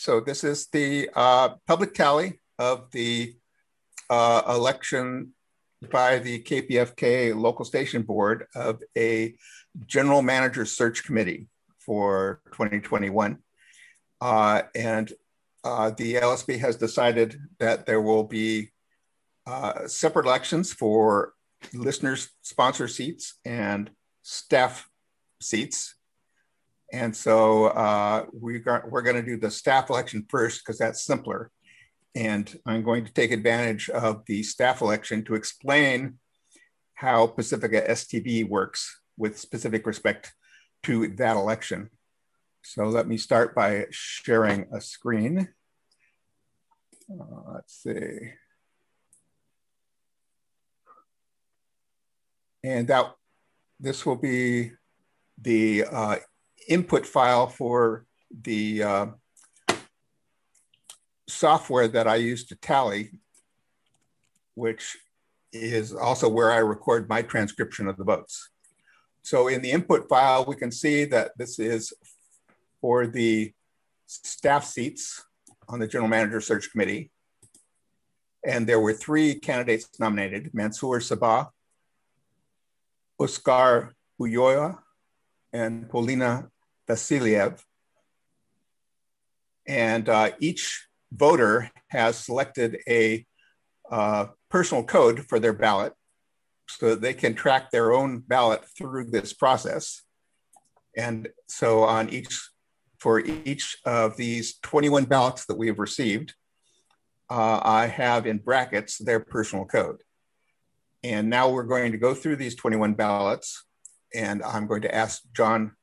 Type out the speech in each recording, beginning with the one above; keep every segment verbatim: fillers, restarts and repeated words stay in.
so this is the uh, public tally of the uh, election by the K P F K local station board of a general manager search committee for twenty twenty-one. Uh, and uh, the L S B has decided that there will be uh, separate elections for listeners sponsor seats and staff seats. And so uh, we got, we're going to do the staff election first because that's simpler. And I'm going to take advantage of the staff election to explain how Pacifica S T V works with specific respect to that election. So let me start by sharing a screen. Uh, let's see. And that this will be the uh, input file for the uh, software that I use to tally, which is also where I record my transcription of the votes. So in the input file, we can see that this is for the staff seats on the General Manager Search Committee. And there were three candidates nominated: Mansour Sabah, Oscar Ulloa, and Polina Vasiliev. And uh, each voter has selected a uh, personal code for their ballot so that they can track their own ballot through this process. And so on each, for each of these twenty-one ballots that we have received, uh, I have in brackets their personal code. And now we're going to go through these twenty-one ballots, and I'm going to ask John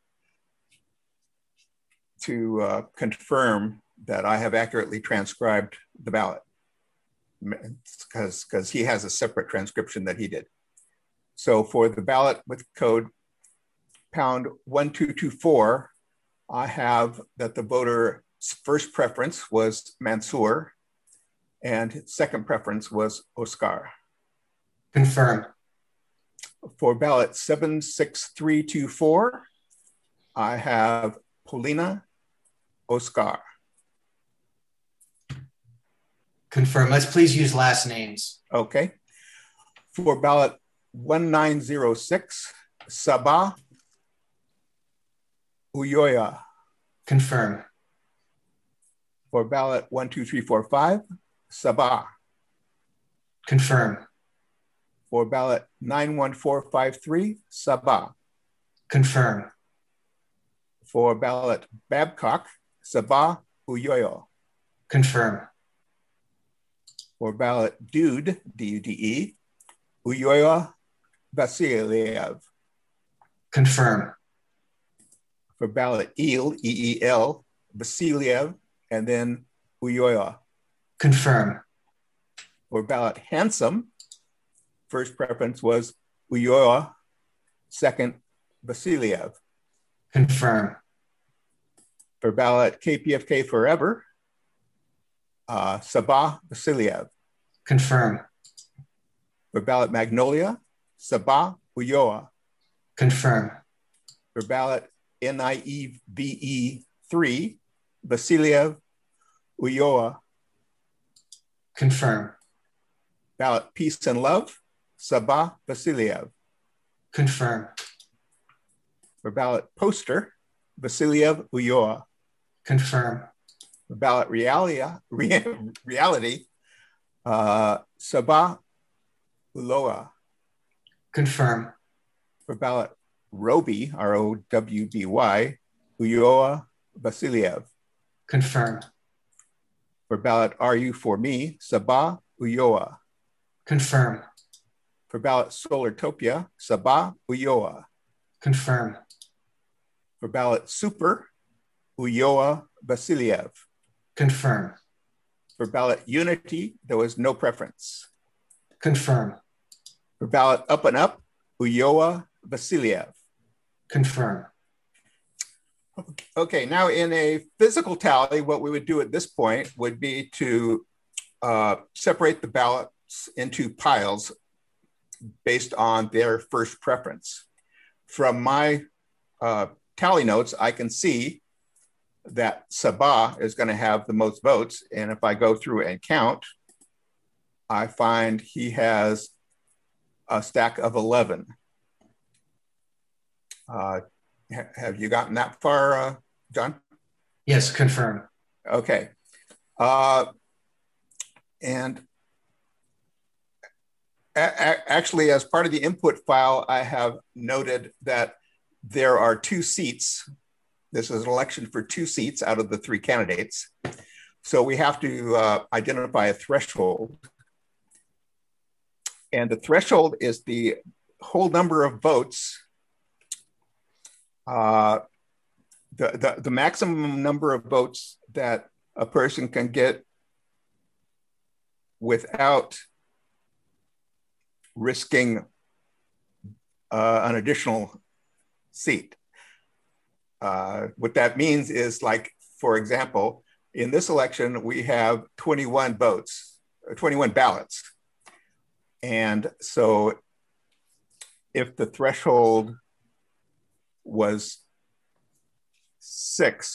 to uh, confirm that I have accurately transcribed the ballot, because because he has a separate transcription that he did. So for the ballot with code pound one two two four, I have that the voter's first preference was Mansour and second preference was Oscar. Confirm. For ballot seven six three two four, I have Polina, Oscar. Confirm. Let's please use last names. Okay. For ballot one nine zero six, Sabah, Ulloa. Confirm. For ballot one two three four five, Sabah. Confirm. For ballot nine one four five three, Sabah. Confirm. For ballot Babcock, Sabah, Ulloa. Confirm. For ballot Dude, D U D E, Ulloa Vasiliev. Confirm. For ballot Eel, E E L, Vasiliev, and then Ulloa. Confirm. For ballot Handsome, first preference was Ulloa, second Vasiliev. Confirm. For ballot K P F K Forever, uh, Sabah Vasiliev. Confirm. For ballot Magnolia, Sabah Ulloa. Confirm. For ballot N I E V E three, Vasiliev, Ulloa. Confirm. Ballot Peace and Love, Sabah Vasiliev. Confirm. For ballot Poster, Vasiliev, Ulloa. Confirm. For ballot Reality, reality uh, Sabah Ulloa. Confirm. For ballot Roby, R O W B Y, Ulloa Vasiliev. Confirm. For ballot Are You For Me, Sabah Ulloa. Confirm. For ballot Solartopia, Sabah Ulloa. Confirm. For ballot Super, Ulloa Vasiliev. Confirm. For ballot Unity, there was no preference. Confirm. For ballot Up and Up, Ulloa Vasiliev. Confirm. Okay, now in a physical tally, what we would do at this point would be to uh, separate the ballots into piles based on their first preference. From my uh, tally notes, I can see that Sabah is going to have the most votes. And if I go through and count, I find he has a stack of eleven. Uh, have you gotten that far, uh, John? Yes, confirm. Okay. Uh, and actually, as part of the input file, I have noted that there are two seats. This is an election for two seats out of the three candidates. So we have to uh, identify a threshold. And the threshold is the whole number of votes, uh, the, the, the maximum number of votes that a person can get without risking uh, an additional seat. Uh, what that means is, like, for example, in this election, we have twenty-one votes, twenty-one ballots. And so if the threshold was six,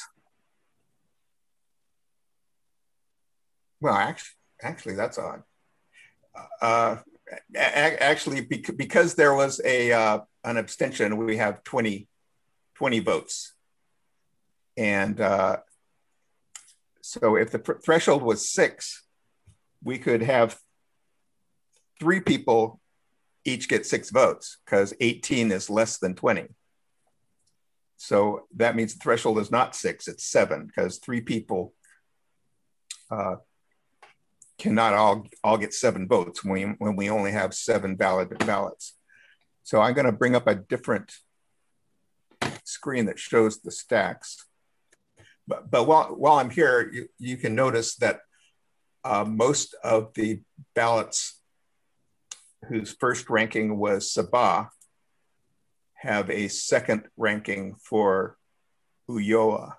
well, actually, actually that's odd. Uh, actually, because there was a uh, an abstention, we have twenty, twenty votes. And uh, so if the threshold was six, we could have three people each get six votes, because eighteen is less than twenty. So that means the threshold is not six, it's seven, because three people uh, cannot all, all get seven votes when we, when we only have seven valid ballots. So I'm gonna bring up a different screen that shows the stacks. But, but while, while I'm here, you, you can notice that uh, most of the ballots whose first ranking was Sabah have a second ranking for Ulloa.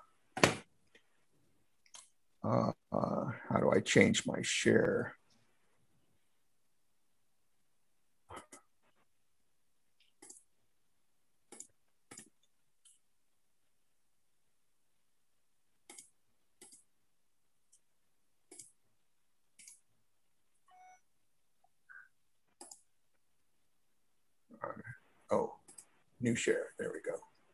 Uh, uh, how do I change my share? Oh, new share, there we go.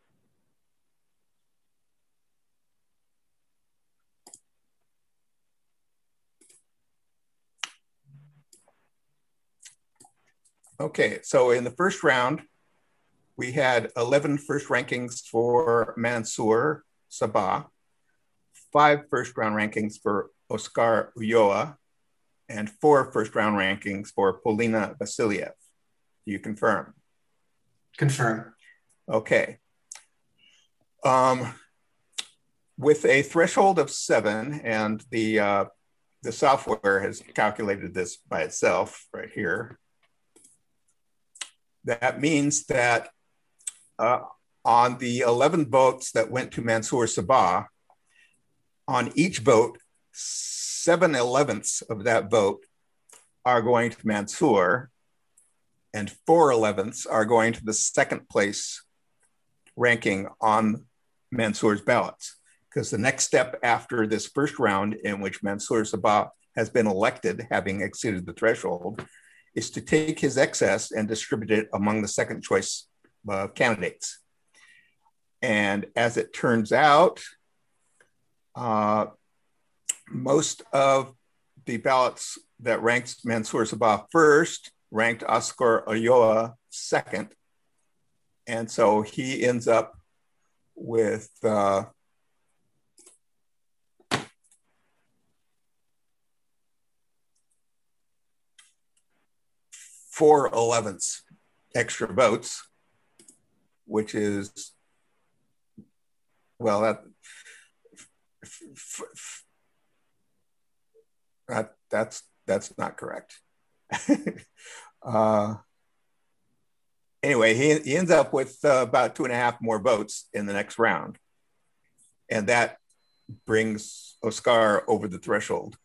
Okay, so in the first round, we had eleven first rankings for Mansour Sabah, five first round rankings for Oscar Ulloa, and four first round rankings for Polina Vasiliev. Do you confirm? Confirm. Okay. Um, with a threshold of seven, and the, uh, the software has calculated this by itself right here, that means that uh, on the eleven votes that went to Mansour Sabah, on each vote, seven elevenths of that vote are going to Mansour, and four elevenths are going to the second place ranking on Mansour's ballots. Because the next step after this first round, in which Mansour Sabah has been elected, having exceeded the threshold, is to take his excess and distribute it among the second choice uh, candidates. And as it turns out, uh, most of the ballots that ranked Mansour Sabah first ranked Oscar Ulloa second. And so he ends up with uh, four elevenths extra votes, which is, well, that, that that's that's not correct. uh, anyway, he, he ends up with uh, about two and a half more votes in the next round. And that brings Oscar over the threshold.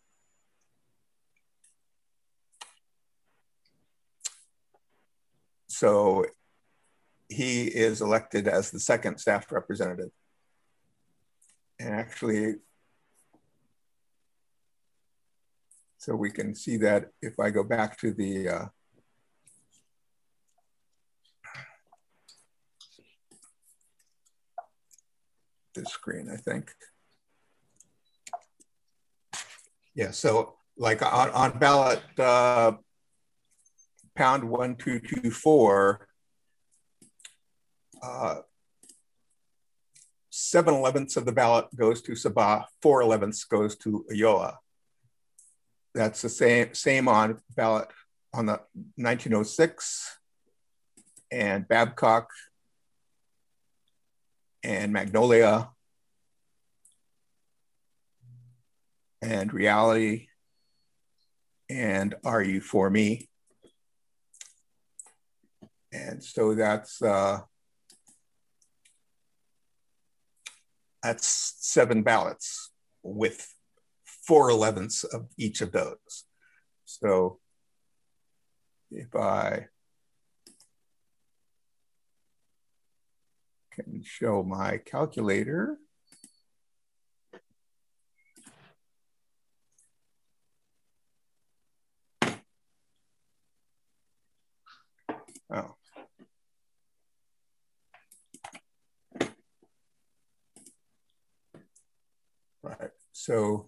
So he is elected as the second staff representative. And actually, so we can see that if I go back to the uh, this screen, I think. Yeah, so like on, on ballot uh, pound one two two four, uh, seven elevenths of the ballot goes to Sabah, four elevenths goes to Iowa. That's the same, same on ballot on the nineteen oh six and Babcock and Magnolia and Reality and Are You For Me? And so that's uh, that's seven ballots with four elevenths of each of those. So if I can show my calculator. Oh. Right, so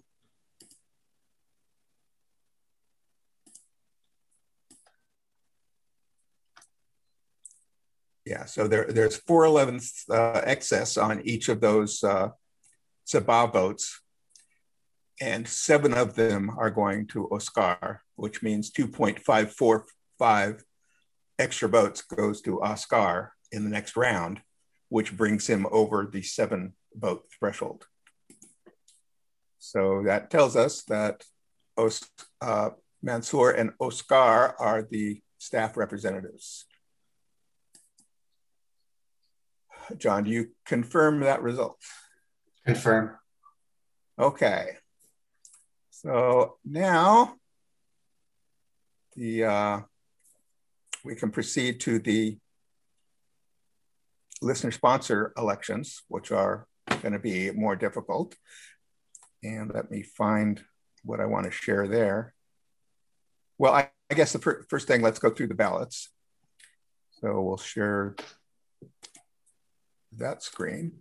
yeah, so there, there's four elevenths uh, excess on each of those uh, Sabah votes, and seven of them are going to Oscar, which means two point five four five extra votes goes to Oscar in the next round, which brings him over the seven vote threshold. So that tells us that Os uh, Mansour and Oscar are the staff representatives. John, do you confirm that result? Confirm. Okay. So now the uh, we can proceed to the listener sponsor elections, which are going to be more difficult. And let me find what I want to share there. Well, I, I guess the fir first thing, let's go through the ballots. So we'll share that screen.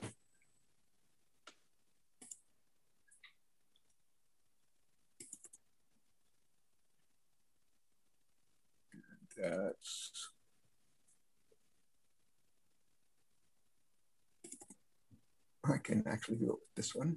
That's I can actually do it with this one.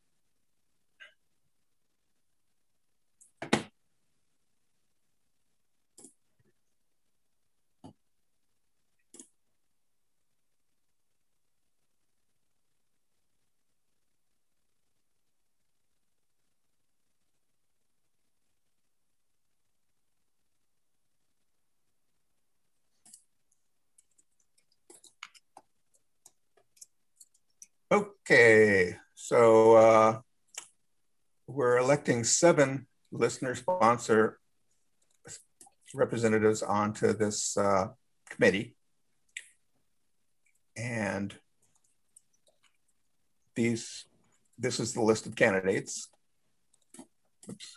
Okay, so uh, we're electing seven listener sponsor representatives onto this uh, committee. And these, this is the list of candidates. Oops.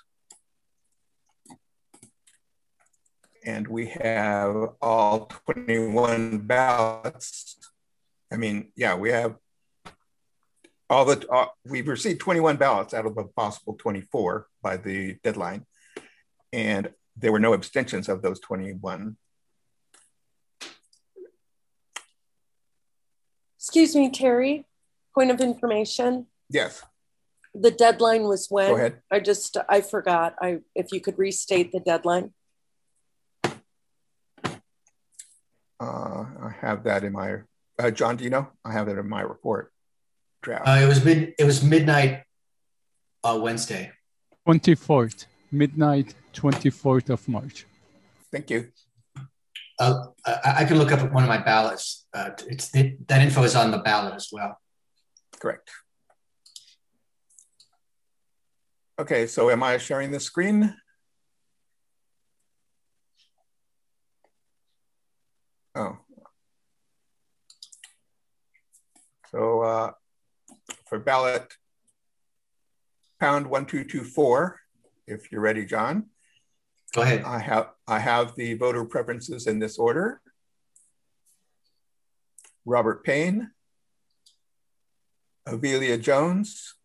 And we have all twenty-one ballots. I mean, yeah, we have all the, uh, we've received twenty-one ballots out of a possible twenty-four by the deadline. And there were no abstentions of those twenty-one. Excuse me, Terry, point of information. Yes. The deadline was when? Go ahead. I just, I forgot. I, if you could restate the deadline. Uh, I have that in my, uh, John, do you know? I have it in my report draft. Uh, it was mid. It was midnight uh, Wednesday. twenty-fourth, midnight, twenty-fourth of March. Thank you. Uh, I, I can look up one of my ballots. Uh, it's it, that info is on the ballot as well. Correct. Okay, so am I sharing the screen? Oh. So uh, for ballot pound one two two four, if you're ready, John. Go ahead. I have, I have the voter preferences in this order. Robert Payne, Avelia Jones,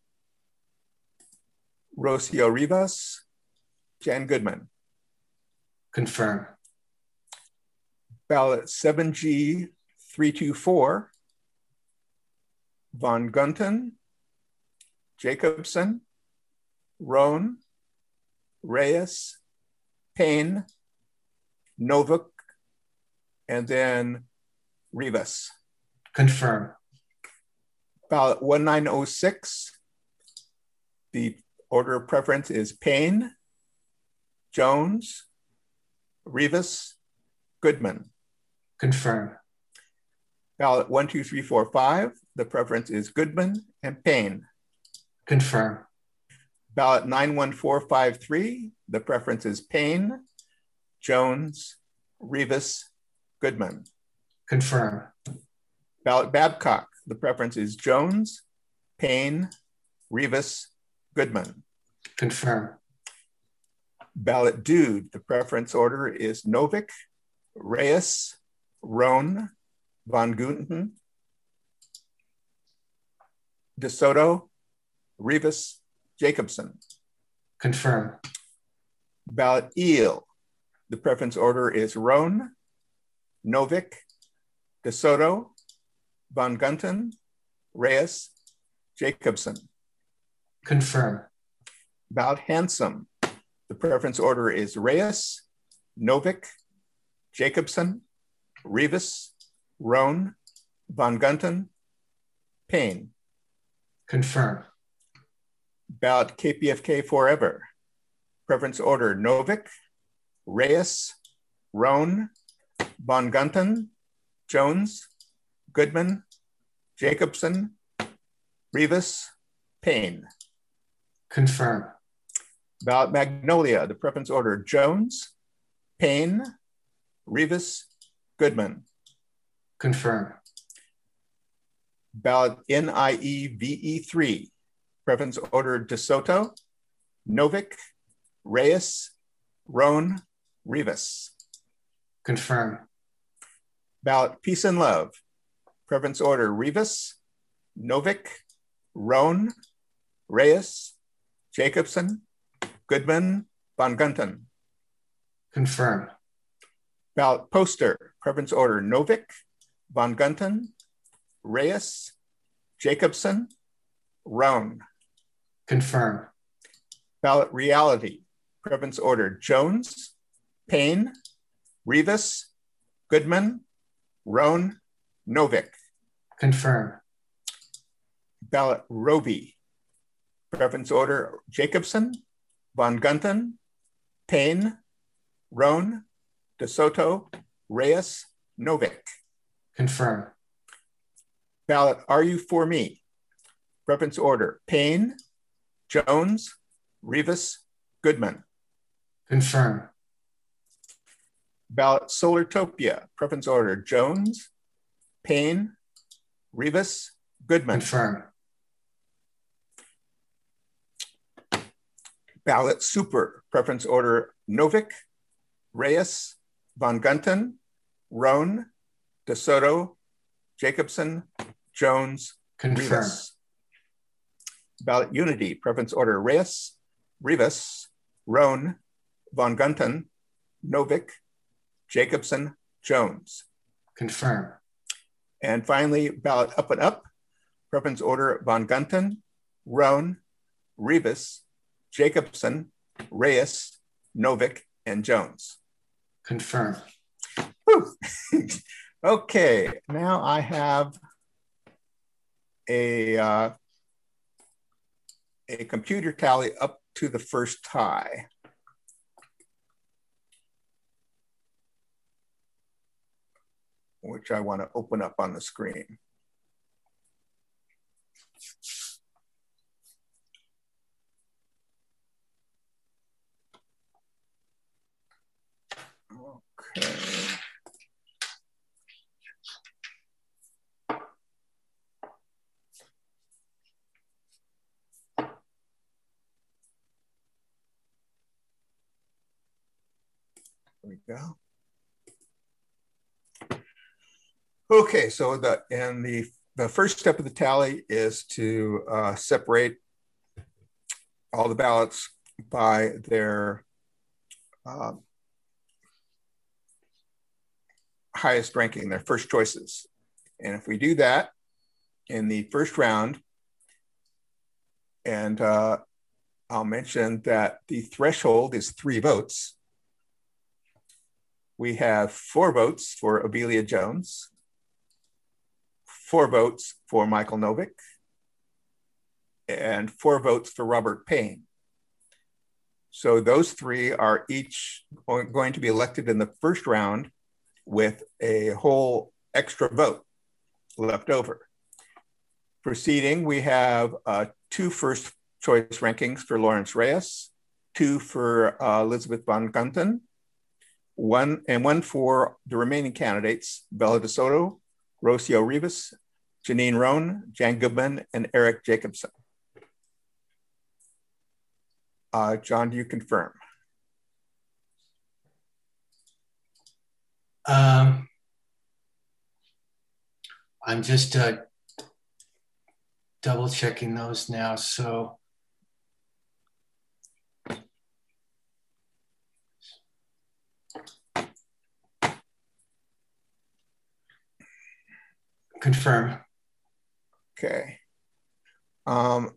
Rocio Rivas, Jan Goodman. Confirm. Ballot seven G three two four, Von Gunten, Jacobson, Roan, Reyes, Payne, Novick, and then Rivas. Confirm. Ballot one nine oh six, the order of preference is Payne, Jones, Rivas, Goodman. Confirm. Ballot one two three four five, the preference is Goodman and Payne. Confirm. Ballot nine one four five three, the preference is Payne, Jones, Rivas, Goodman. Confirm. Ballot Babcock, the preference is Jones, Payne, Rivas, Goodman. Confirm. Ballot Dude, the preference order is Novick, Reyes, Roan, Von Gunten, DeSoto, Rivas, Jacobson. Confirm. Ballot Eel, the preference order is Roan, Novick, DeSoto, Von Gunten, Reyes, Jacobson. Confirm. Ballot Handsome, the preference order is Reyes, Novick, Jacobson, Rivas, Roan, Von Gunten, Payne. Confirm. Ballot K P F K Forever, preference order Novick, Reyes, Roan, Von Gunten, Jones, Goodman, Jacobson, Rivas, Payne. Confirm. Ballot Magnolia, the preference order Jones, Payne, Rivas, Goodman. Confirm. Ballot N I E V E three, preference order DeSoto, Novick, Reyes, Roan, Rivas. Confirm. Ballot Peace and Love, preference order Rivas, Novick, Roan, Reyes, Jacobson, Goodman, Von Gunten. Confirm. Ballot Poster, preference order Novick, Von Gunten, Reyes, Jacobson, Roan. Confirm. Ballot Reality, preference order Jones, Payne, Rivas, Goodman, Roan, Novick. Confirm. Ballot Roby, preference order Jacobson, Von Gunten, Payne, Roan, DeSoto, Reyes, Novick. Confirm. Ballot Are You For Me, preference order Payne, Jones, Rivas, Goodman. Confirm. Ballot Solartopia, preference order Jones, Payne, Rivas, Goodman. Confirm. Ballot Super, preference order Novick, Reyes, Von Gunten, Roan, DeSoto, Jacobson, Jones, Confirm. Rivas. Ballot Unity, preference order Reyes, Rivas, Roan, Von Gunten, Novick, Jacobson, Jones. Confirm. And finally, ballot Up and Up, preference order Von Gunten, Roan, Rivas, Jacobson, Reyes, Novick, and Jones. Confirm. Okay, now I have a, uh, a computer tally up to the first tie. Which I want to open up on the screen. Okay. we go. Okay, so the and the the first step of the tally is to uh, separate all the ballots by their uh, highest ranking, their first choices. And if we do that in the first round, and uh, I'll mention that the threshold is three votes. We have four votes for Obelia Jones, four votes for Michael Novick, and four votes for Robert Payne. So those three are each going to be elected in the first round with a whole extra vote left over. Proceeding, we have uh, two first choice rankings for Lawrence Reyes, two for uh, Elizabeth Von Gunten, one and one for the remaining candidates, Bella DeSoto, Rocio Rivas, Janine Roan, Jan Goodman, and Eric Jacobson. Uh, John, do you confirm? Um, I'm just uh, double checking those now. So confirm. Okay. Um,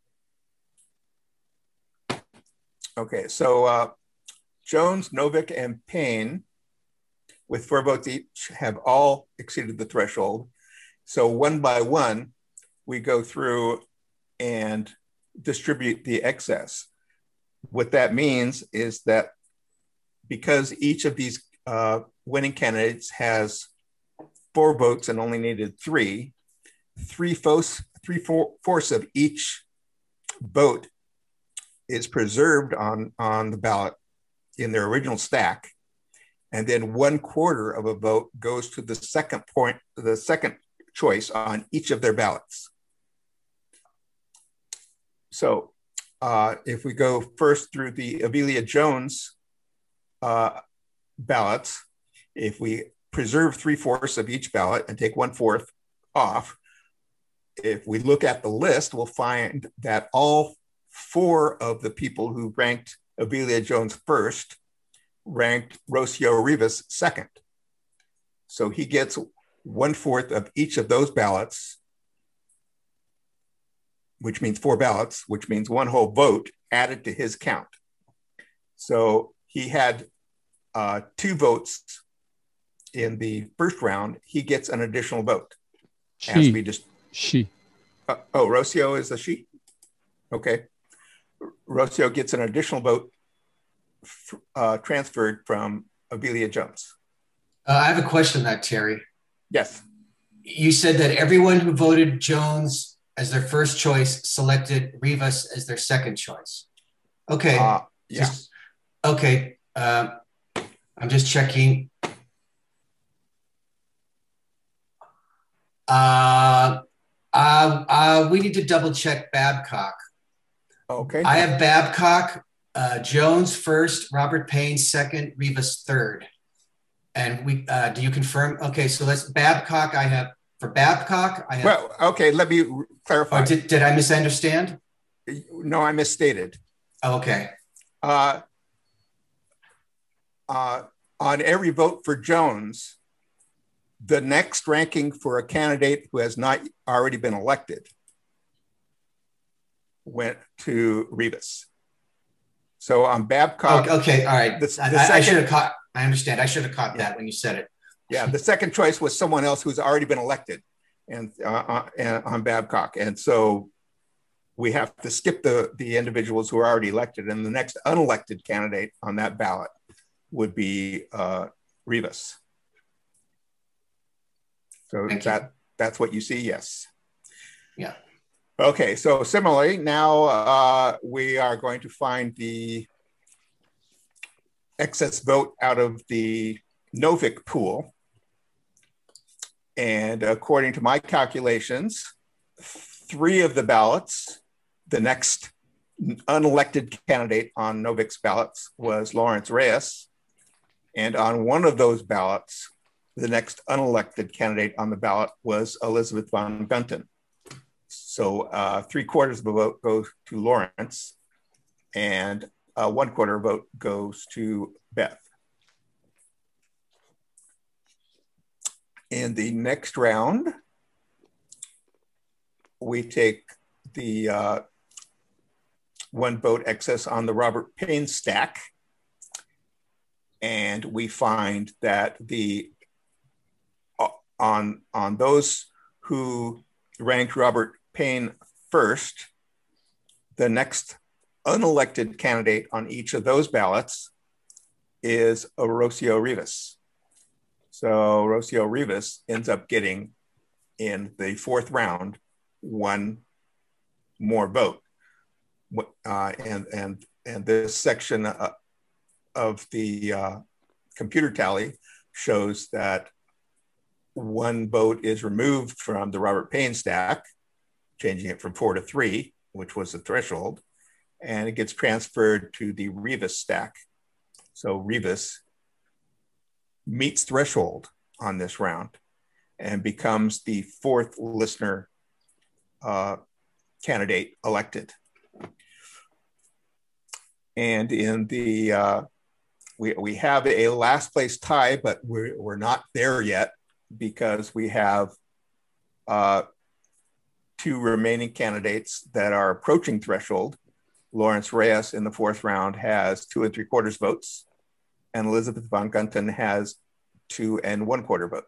okay, so uh, Jones, Novick, and Payne, with four votes each, have all exceeded the threshold. So one by one, we go through and distribute the excess. What that means is that because each of these uh, winning candidates has four votes and only needed three, three fourths, three four, fourths of each vote is preserved on, on the ballot in their original stack. And then one quarter of a vote goes to the second point, the second choice on each of their ballots. So uh, if we go first through the Obelia Jones uh, ballots, if we preserve three-fourths of each ballot and take one-fourth off, if we look at the list, we'll find that all four of the people who ranked Obelia Jones first ranked Rocio Rivas second. So he gets one-fourth of each of those ballots, which means four ballots, which means one whole vote added to his count. So he had uh, two votes in the first round. He gets an additional vote. She. As we just, she. Uh, oh, Rocio is a she? Okay. Rocio gets an additional vote uh, transferred from Obelia Jones. Uh, I have a question on that, Terry. Yes. You said that everyone who voted Jones as their first choice selected Rivas as their second choice. Okay. Uh, yeah. Just, okay. Uh, I'm just checking. Uh, uh, uh, we need to double check Babcock. Okay. I have Babcock, uh, Jones first, Robert Payne second, Rivas third. And we, uh, do you confirm? Okay, so let's, Babcock, I have, for Babcock, I have. Well, okay, let me clarify. Oh, did, did I misunderstand? No, I misstated. Oh, okay. Uh, uh, on every vote for Jones, the next ranking for a candidate who has not already been elected went to Rivas. So on Babcock. Okay, okay, all right. The, the I, second, I should have caught, I understand. I should have caught that when you said it. Yeah, the second choice was someone else who's already been elected and uh, uh, on Babcock. And so we have to skip the, the individuals who are already elected, and the next unelected candidate on that ballot would be uh, Rivas. So Thank that you. that's what you see, yes. Yeah. Okay, so similarly, now uh, we are going to find the excess vote out of the Novick pool. And according to my calculations, three of the ballots, the next unelected candidate on Novick's ballots was Lawrence Reyes. And on one of those ballots, the next unelected candidate on the ballot was Elizabeth Von Gunten. So uh, three quarters of the vote goes to Lawrence, and uh, one quarter vote goes to Beth. In the next round, we take the uh, one vote excess on the Robert Payne stack, and we find that the uh, on on those who ranked Robert Payne first, the next unelected candidate on each of those ballots is Rocio Rivas. So Rocio Rivas ends up getting, in the fourth round, one more vote. Uh, and, and, and this section uh, of the uh, computer tally shows that one vote is removed from the Robert Payne stack, changing it from four to three, which was the threshold, and it gets transferred to the Rivas stack. So Rivas meets threshold on this round and becomes the fourth listener uh, candidate elected. And in the, uh, we, we have a last place tie, but we're, we're not there yet because we have uh, two remaining candidates that are approaching threshold. Lawrence Reyes in the fourth round has two and three quarters votes, and Elizabeth Von Gunten has two and one quarter vote.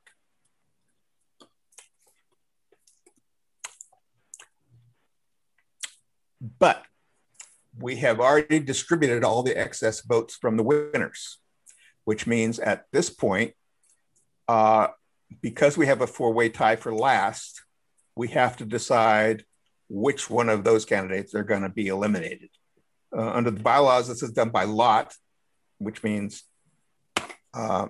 But we have already distributed all the excess votes from the winners, which means at this point, uh, because we have a four-way tie for last, we have to decide which one of those candidates are going to be eliminated. Uh, under the bylaws, this is done by lot, which means uh,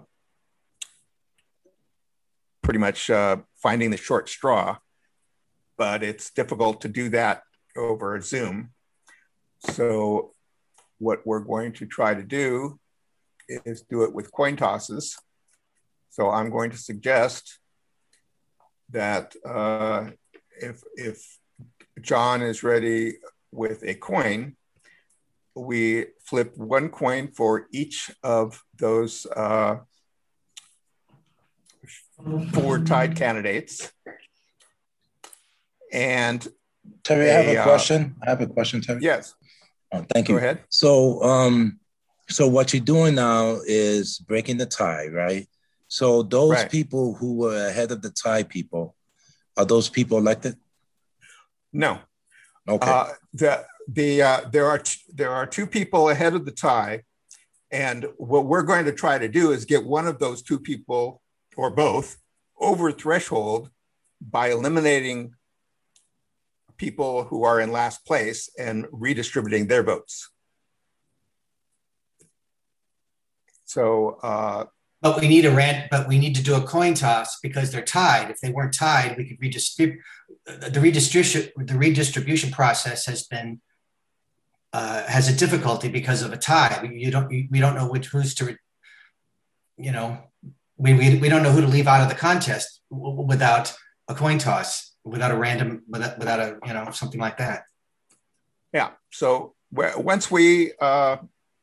pretty much uh, finding the short straw, but it's difficult to do that over Zoom. So what we're going to try to do is do it with coin tosses. So I'm going to suggest that uh, if, if John is ready with a coin, we flip one coin for each of those uh, four tied candidates. And Terry, a, I have a uh, question. I have a question, Terry. Yes. Oh, thank you. Go ahead. So, um, so what you're doing now is breaking the tie, right? So those Right. people who were ahead of the tie people, are those people elected? No. Okay. Uh, the the uh, there are t- there are two people ahead of the tie, and what we're going to try to do is get one of those two people or both over threshold by eliminating people who are in last place and redistributing their votes. So, uh, but we need a rand, but we need to do a coin toss because they're tied. If they weren't tied, we could redistribute. The redistribution, the redistribution process has been uh, has a difficulty because of a tie. We, you don't, we don't know which who's to, you know, we, we we don't know who to leave out of the contest without a coin toss, without a random, without without a you know something like that. Yeah. So once we uh,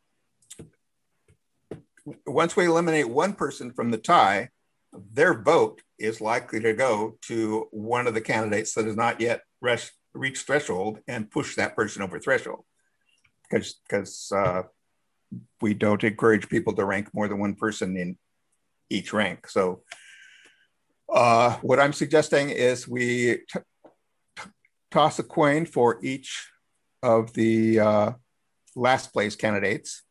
once we eliminate one person from the tie, their vote is likely to go to one of the candidates that has not yet reached, reached threshold and push that person over threshold. Because because uh, we don't encourage people to rank more than one person in each rank. So uh, what I'm suggesting is we t- t- toss a coin for each of the uh, last place candidates,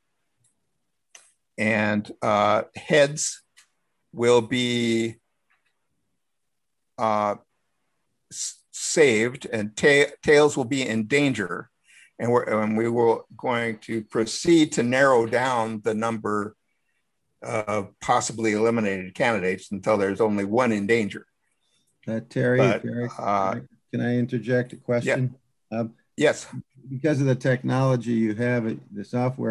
and uh, heads will be uh, s- saved and ta- tails will be in danger. And, we're, and we were going to proceed to narrow down the number of possibly eliminated candidates until there's only one in danger. Uh, Terry, But, Terry uh, can I interject a question? Yeah. Um, yes. Because of the technology you have, the software,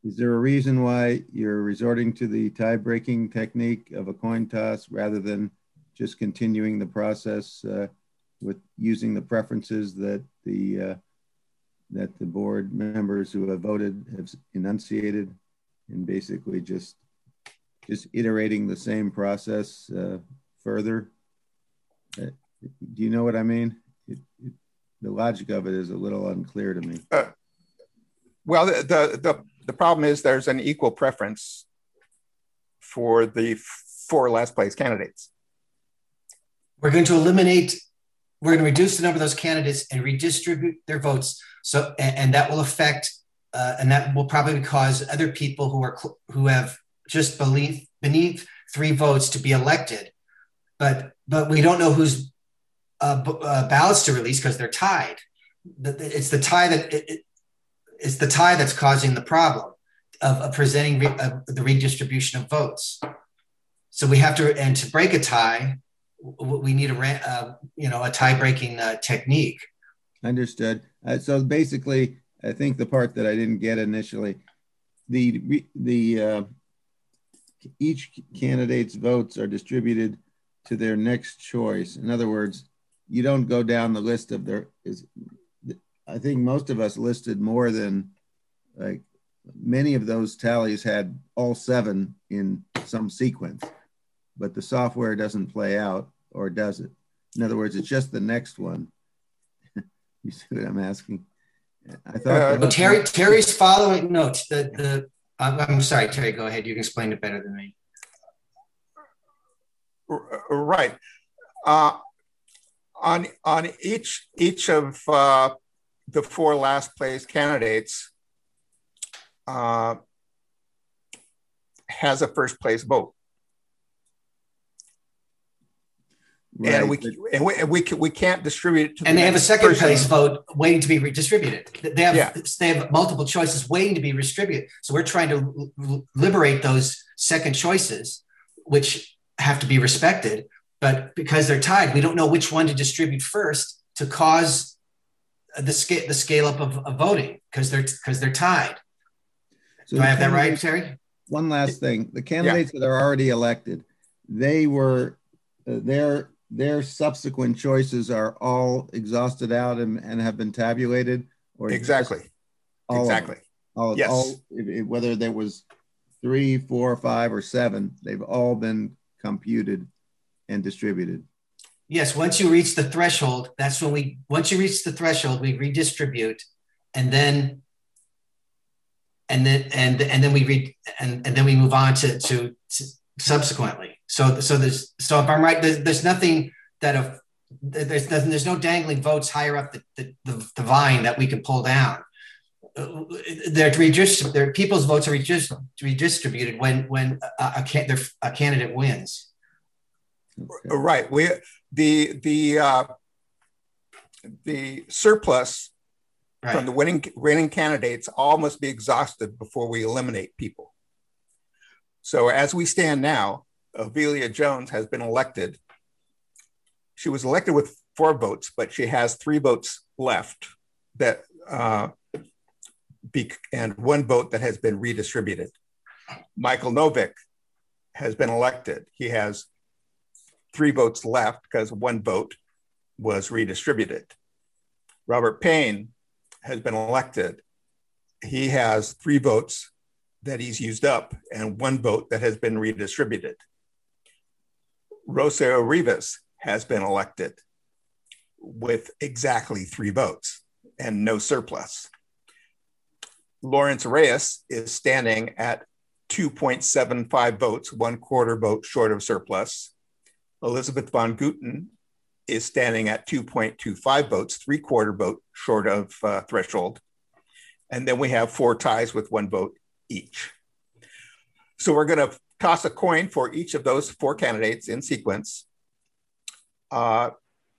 Is there a reason why you're resorting to the tie-breaking technique of a coin toss rather than just continuing the process uh, with using the preferences that the uh, that the board members who have voted have enunciated, and basically just just iterating the same process uh, further? Uh, do you know what I mean? It, it, the logic of it is a little unclear to me. Uh, well, the, the the the problem is there's an equal preference for the four last place candidates. We're going to eliminate, we're going to reduce the number of those candidates and redistribute their votes. So, and, and that will affect, uh, and that will probably cause other people who are who have just believe, beneath three votes to be elected. But but we don't know whose uh, uh, ballots to release because they're tied. It's the tie that it, it, it's the tie that's causing the problem of, of presenting re, uh, the redistribution of votes. So we have to, and to break a tie, we need a uh, you know a tie-breaking uh, technique. Understood. Uh, so basically, I think the part that I didn't get initially, the the uh, each candidate's votes are distributed to their next choice. In other words, you don't go down the list of their. Is I think most of us listed more than, like, many of those tallies had all seven in some sequence, but the software doesn't play out, or does it? In other words, it's just the next one. You see what I'm asking? I thought uh, Terry Terry's following notes. The the I'm sorry, Terry. Go ahead. You can explain it better than me. Right. Uh, on on each each of uh, the four last place candidates uh, has a first place vote. Right. And we and we we, we can't distribute it to and the they have a second person. place vote waiting to be redistributed. They have yeah. they have multiple choices waiting to be distributed. So we're trying to liberate those second choices, which have to be respected. But because they're tied, we don't know which one to distribute first to cause the scale the scale up of, of voting because they're because they're tied. So Do I have that right, Terry? One last thing: the candidates yeah. that are already elected, they were uh, their their subsequent choices are all exhausted out and, and have been tabulated, or exactly, all exactly. All, yes. all if, if, whether there was three, four, five, or seven, they've all been computed and distributed. Yes, once you reach the threshold, that's when we, once you reach the threshold, we redistribute, and then, and then, and, and then we read, and, and then we move on to, to, to subsequently. So, so there's, so if I'm right, there's, there's nothing that, of, there's, there's no dangling votes higher up the, the, the, the vine that we can pull down. Uh, they're redistributed, their people's votes are redistributed when, when a, a, a candidate wins. Okay. Right. We, the, the, uh, the surplus right. from the winning, winning candidates all must be exhausted before we eliminate people. So as we stand now, Avelia Jones has been elected. She was elected with four votes, but she has three votes left that, uh, be, and one vote that has been redistributed. Michael Novick has been elected. He has three votes left because one vote was redistributed. Robert Payne has been elected. He has three votes that he's used up and one vote that has been redistributed. Rosario Rivas has been elected with exactly three votes and no surplus. Lawrence Reyes is standing at two point seven five votes, one quarter vote short of surplus. Elizabeth Von Guten is standing at two point two five votes, three quarter vote short of uh, threshold. And then we have four ties with one vote each. So we're going to toss a coin for each of those four candidates in sequence. Uh,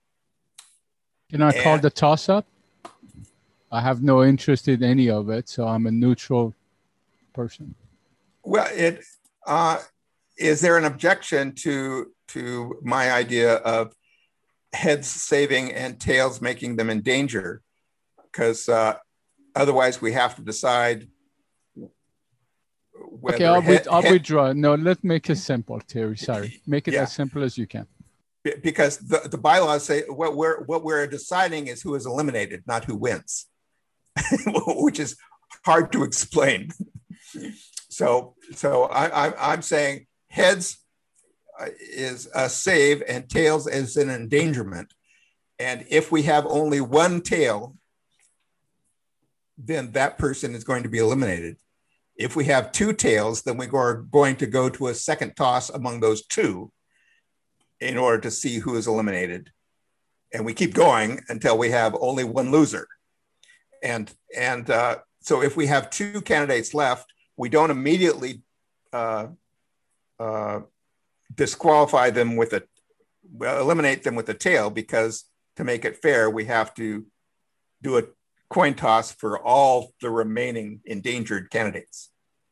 Can I call the toss up? I have no interest in any of it, so I'm a neutral person. Well, it uh, is there an objection to to my idea of heads saving and tails making them in danger? Because uh, otherwise we have to decide Okay, I'll, head, with, I'll head, withdraw. No, let's make it simple, Terry. Sorry. Make it yeah. as simple as you can. Because the, the bylaws say what we're, what we're deciding is who is eliminated, not who wins, which is hard to explain. So, so I, I, I'm saying heads is a save and tails is an endangerment. And if we have only one tail, then that person is going to be eliminated. If we have two tails, then we are going to go to a second toss among those two in order to see who is eliminated. And we keep going until we have only one loser. And, and uh, so if we have two candidates left, we don't immediately uh, uh, disqualify them with a, well, eliminate them with a tail, because to make it fair, we have to do a coin toss for all the remaining endangered candidates.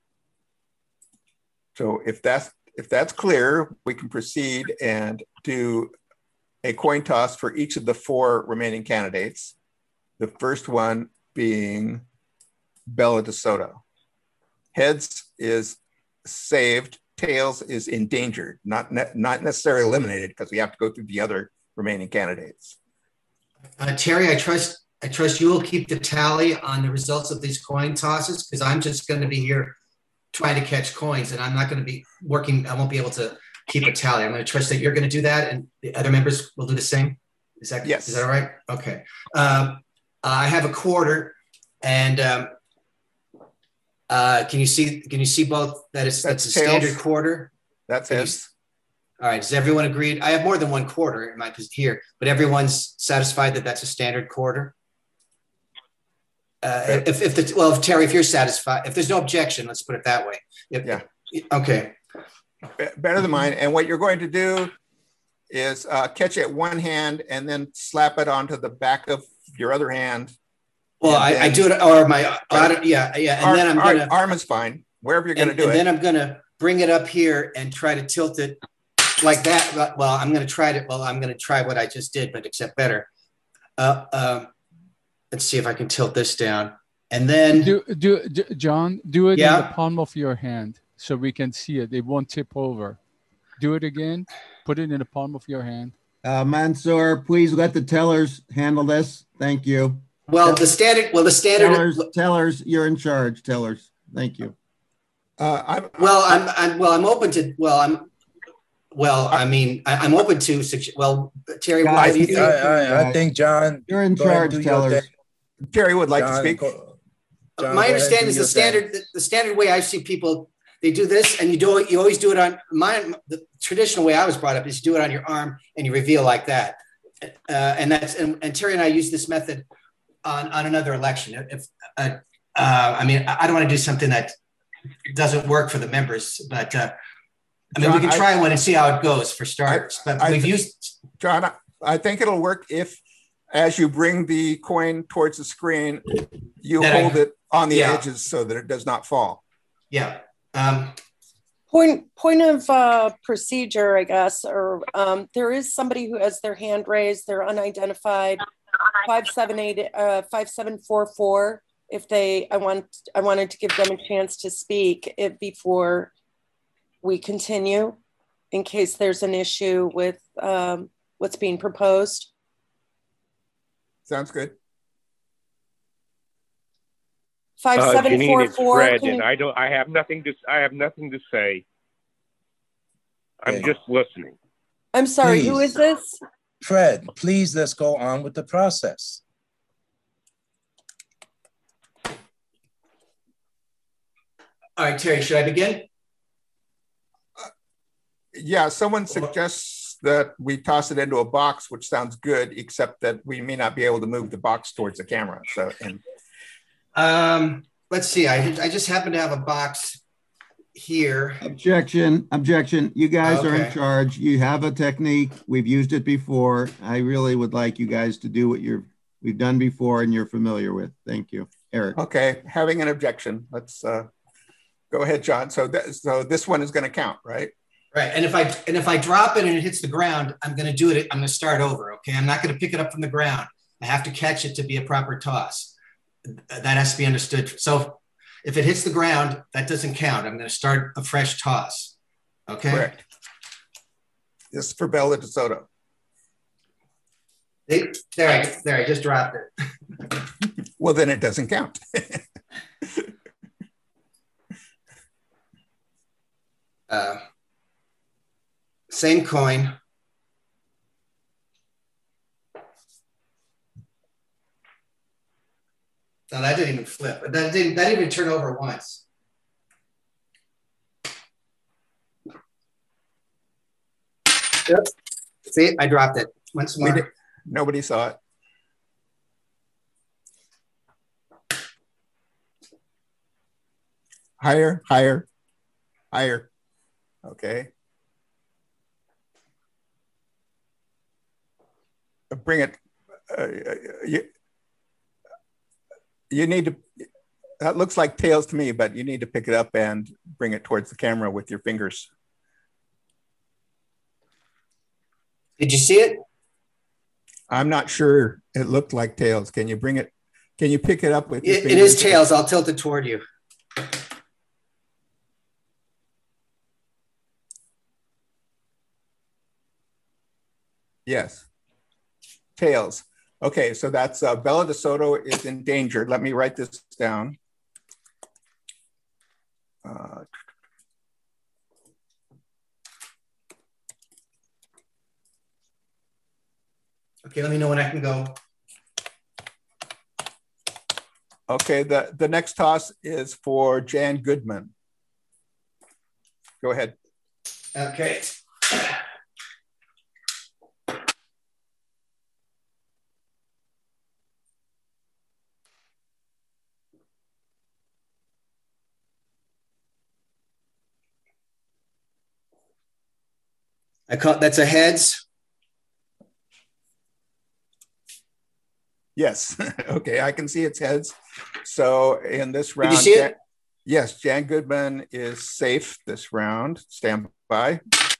So if that's, if that's clear, we can proceed and do a coin toss for each of the four remaining candidates. The first one being Bella DeSoto. Heads is saved, tails is endangered, not, ne not necessarily eliminated, because we have to go through the other remaining candidates. Uh, Terry, I trust I trust you will keep the tally on the results of these coin tosses, because I'm just going to be here trying to catch coins, and I'm not going to be working. I won't be able to keep a tally. I'm going to trust that you're going to do that, and the other members will do the same. Is that yes? Is that all right? Okay. Um, I have a quarter, and um, uh, can you see? Can you see both? That is that's, that's a tails. Standard quarter. That's it. All right. Does everyone agree? I have more than one quarter in my here, but everyone's satisfied that that's a standard quarter. Uh, okay. If, if the well, if Terry, if you're satisfied, if there's no objection, let's put it that way. If, yeah. Okay. Better than mine. And what you're going to do is uh, catch it one hand and then slap it onto the back of your other hand. Well, I, I do it, or my, right. yeah, yeah. And arm, then I'm going to. Arm is fine, wherever you're going to do and it. And then I'm going to bring it up here and try to tilt it like that. Well, I'm going to try to, well, I'm going to try what I just did, but except better. Uh, um, let's see if I can tilt this down. And then. Do, do, do John, do it yeah. in the palm of your hand so we can see it. It won't tip over. Do it again. Put it in the palm of your hand. Uh, Mansour, please let the tellers handle this. Thank you. Well, the standard, well, the standard. Tellers, tellers you're in charge, tellers. Thank you. Uh, I'm, well, I'm, I'm, well, I'm open to, well, I'm, well, I mean, I, I'm open to, well, Terry, Guys, what do you think? I, I, I think, John, you're in charge, tellers. Jerry would like John, to speak. Go, John, My understanding is the standard, the, the standard way I see people, they do this, and you do it, you always do it on, mine, the traditional way I was brought up is you do it on your arm and you reveal like that. Uh, and that's, and, and Terry and I use this method on, on another election. If, uh, uh, I mean, I don't want to do something that doesn't work for the members, but uh, I mean, John, we can try I, one and see how it goes for starters, but I, we've I, used. John, I, I think it'll work if, as you bring the coin towards the screen, you hold I, it on the yeah. edges so that it does not fall. Yeah. Um, point point of uh, procedure, I guess, or um, there is somebody who has their hand raised. They're unidentified. Five seven eight uh, five seven four four. If they, I want, I wanted to give them a chance to speak it before we continue, in case there's an issue with um, what's being proposed. Sounds good. Five uh, seven Janine, four it's four. Fred, and I don't. I have nothing to. I have nothing to say. I'm okay. just listening. I'm sorry. Please. Who is this? Fred, please let's go on with the process. All right, Terry, should I begin? Uh, yeah, someone suggests that we toss it into a box, which sounds good, except that we may not be able to move the box towards the camera. So, and um, let's see. I I just happen to have a box here. Objection! Objection! You guys okay. are in charge. You have a technique. We've used it before. I really would like you guys to do what you're we've done before and you're familiar with. Thank you, Eric. Okay, having an objection. Let's uh, go ahead, John. So, that, so this one is going to count, right? Right. And if I and if I drop it and it hits the ground, I'm going to do it. I'm going to start over. Okay. I'm not going to pick it up from the ground. I have to catch it to be a proper toss. That has to be understood. So If it hits the ground, that doesn't count. I'm going to start a fresh toss. Okay. Correct. This is for Bella DeSoto. It, there, I, there, I just dropped it. Well, then it doesn't count. uh, same coin. No, that didn't even flip. That didn't, that didn't even turn over once. Yep. See, I dropped it once more. Did, nobody saw it. Higher, higher, higher. Okay. Bring it. Uh, you, you need to, that looks like tails to me, but you need to pick it up and bring it towards the camera with your fingers. Did you see it? I'm not sure. It looked like tails. Can you bring it? Can you pick it up with your it, fingers? It is tails. I'll tilt it toward you. Yes. Tails. Okay, so that's uh, Bella DeSoto is endangered. Let me write this down. Uh, okay, let me know when I can go. Okay, the, the next toss is for Jan Goodman. Go ahead. Okay. I call that's a heads. Yes. Okay, I can see its heads. So in this round, Did you see Jan, it? yes, Jan Goodman is safe this round. Stand by.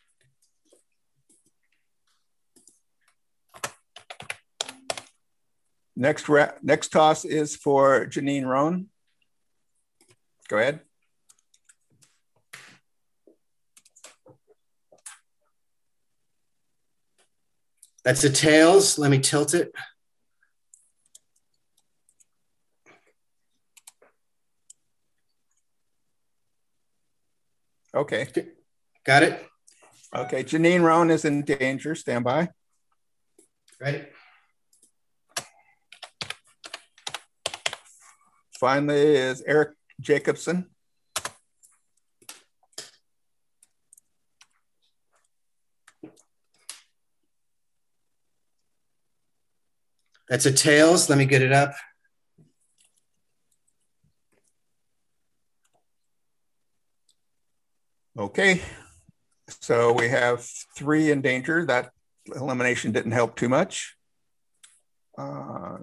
Next ra next toss is for Janine Roan. Go ahead. That's the tails. Let me tilt it. Okay. Got it? Okay, Janine Roan is in danger. Stand by. Ready? Finally is Eric Jacobson. That's a tails. Let me get it up. Okay, so we have three in danger. That elimination didn't help too much. Uh,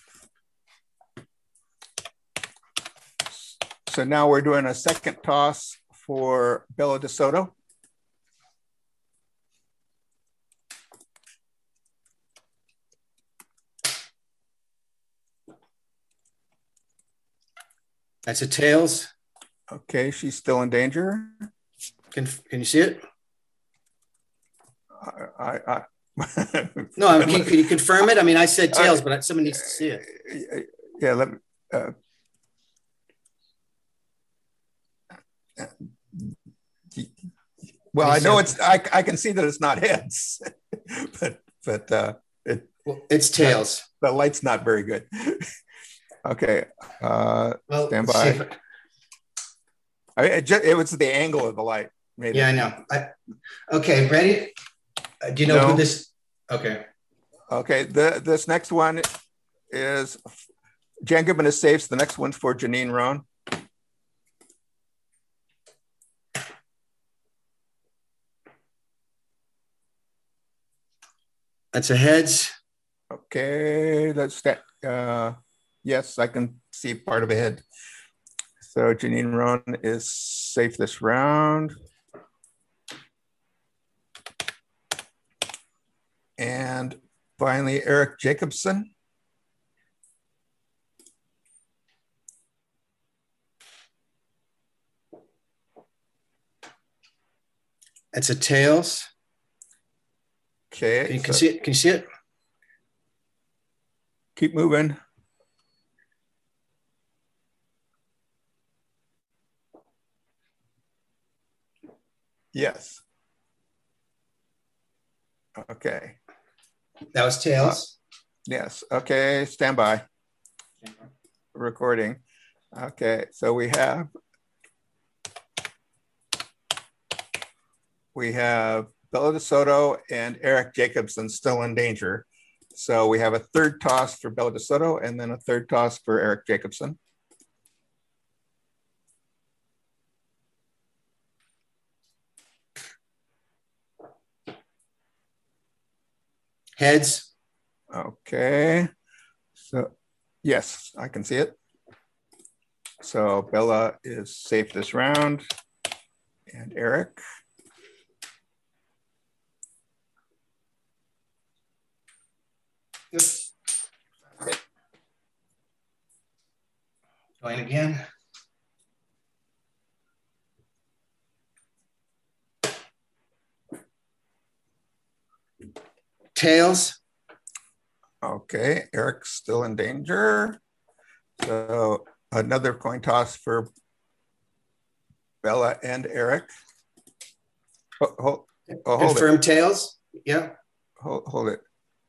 so now we're doing a second toss for Bella DeSoto. That's a tails. Okay, she's still in danger. Can, can you see it? I, I, I no, I mean, can, can you confirm it? I mean, I said tails, uh, but someone needs to see it. Yeah, let me. Uh, well, I know it's. I, I can see that it's not heads, but but uh, it. Well, it's tails. The light's not very good. Okay. Uh, well, stand by. I mean, it, just, it was the angle of the light. Made yeah, it. I know. I, okay, ready? Uh, do you know no. who this? Okay. Okay. The this next one is Jan Goodman is safe. So the next one's for Janine Roan. That's a heads. Okay. That's that. Uh, yes, I can see part of a head. So Janine Roan is safe this round. And finally, Eric Jacobson. It's a tails. Okay. Can you, can so see it? Can you see it? keep moving. Yes. Okay. That was tails. Uh, yes. Okay. Stand by. Recording. Okay. So we have we have Bella DeSoto and Eric Jacobson still in danger. So we have a third toss for Bella DeSoto and then a third toss for Eric Jacobson. Heads. Okay. So yes, I can see it. So Bella is safe this round. And Eric. Yep. Going again. Tails. Okay, Eric's still in danger. So another coin toss for Bella and Eric. Oh, hold, oh, hold Confirm it. tails. Yeah. Hold, hold it.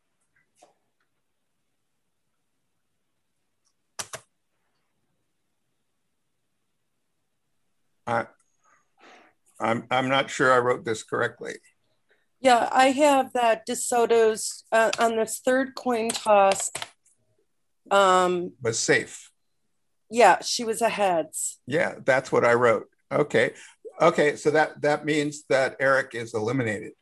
I, I'm, I'm not sure I wrote this correctly. Yeah, I have that DeSoto's uh, on this third coin toss. Um, Was safe. yeah, she was a heads. Yeah, that's what I wrote. Okay. Okay, so that, that means that Eric is eliminated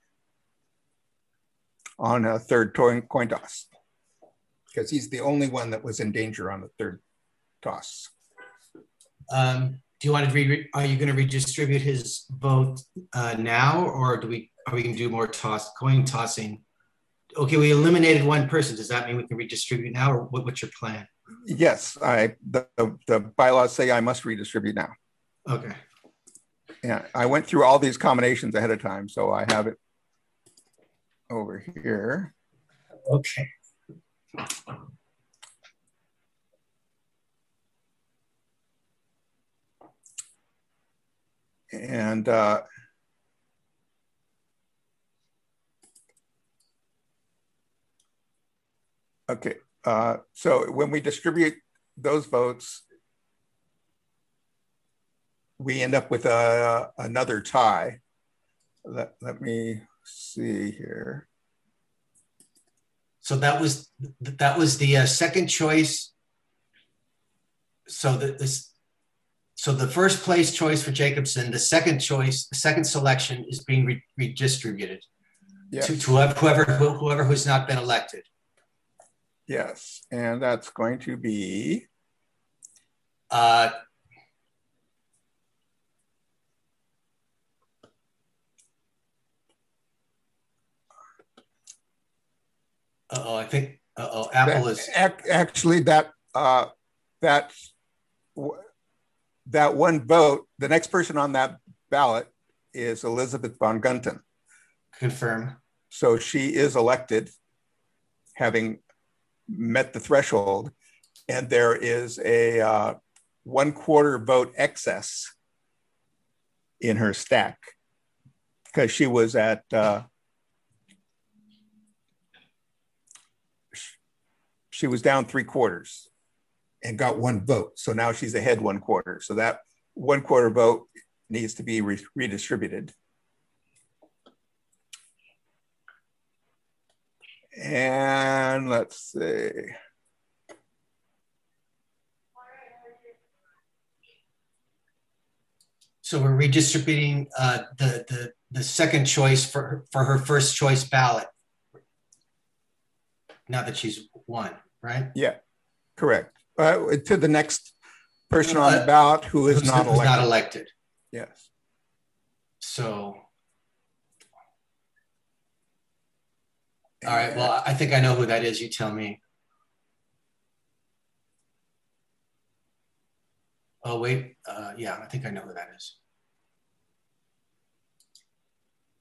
on a third coin, coin toss because he's the only one that was in danger on the third toss. Um, do you want to re? Are you going to redistribute his vote uh, now, or do we? Are we going to do more toss coin tossing? Okay, we eliminated one person. Does that mean we can redistribute now, or what, what's your plan? Yes, I the, the bylaws say I must redistribute now. Okay. Yeah, I went through all these combinations ahead of time, so I have it over here. Okay. And uh, okay, uh, so when we distribute those votes, we end up with a, another tie. Let, let me see here. So that was that was the uh, second choice. So that this, so the first place choice for Jacobson, the second choice, the second selection is being re redistributed Yes. to, to whoever whoever who's not been elected. Yes, and that's going to be. Uh, uh oh, I think. Uh oh, Apple that, is actually that uh, that that one vote. The next person on that ballot is Elizabeth Von Gunten. confirm. So she is elected, having met the threshold, and there is a uh, one quarter vote excess in her stack because she was at uh, she was down three quarters and got one vote. So now she's ahead one quarter. So that one quarter vote needs to be re redistributed. And let's see. So we're redistributing uh, the, the, the second choice for her, for her first choice ballot. Now that she's won, right? Yeah, correct. Uh, to the next person on the Uh, ballot who is who's not who's elected. not elected. Yes. So, all right, well, I think I know who that is. You tell me. Oh, wait. Uh, yeah, I think I know who that is.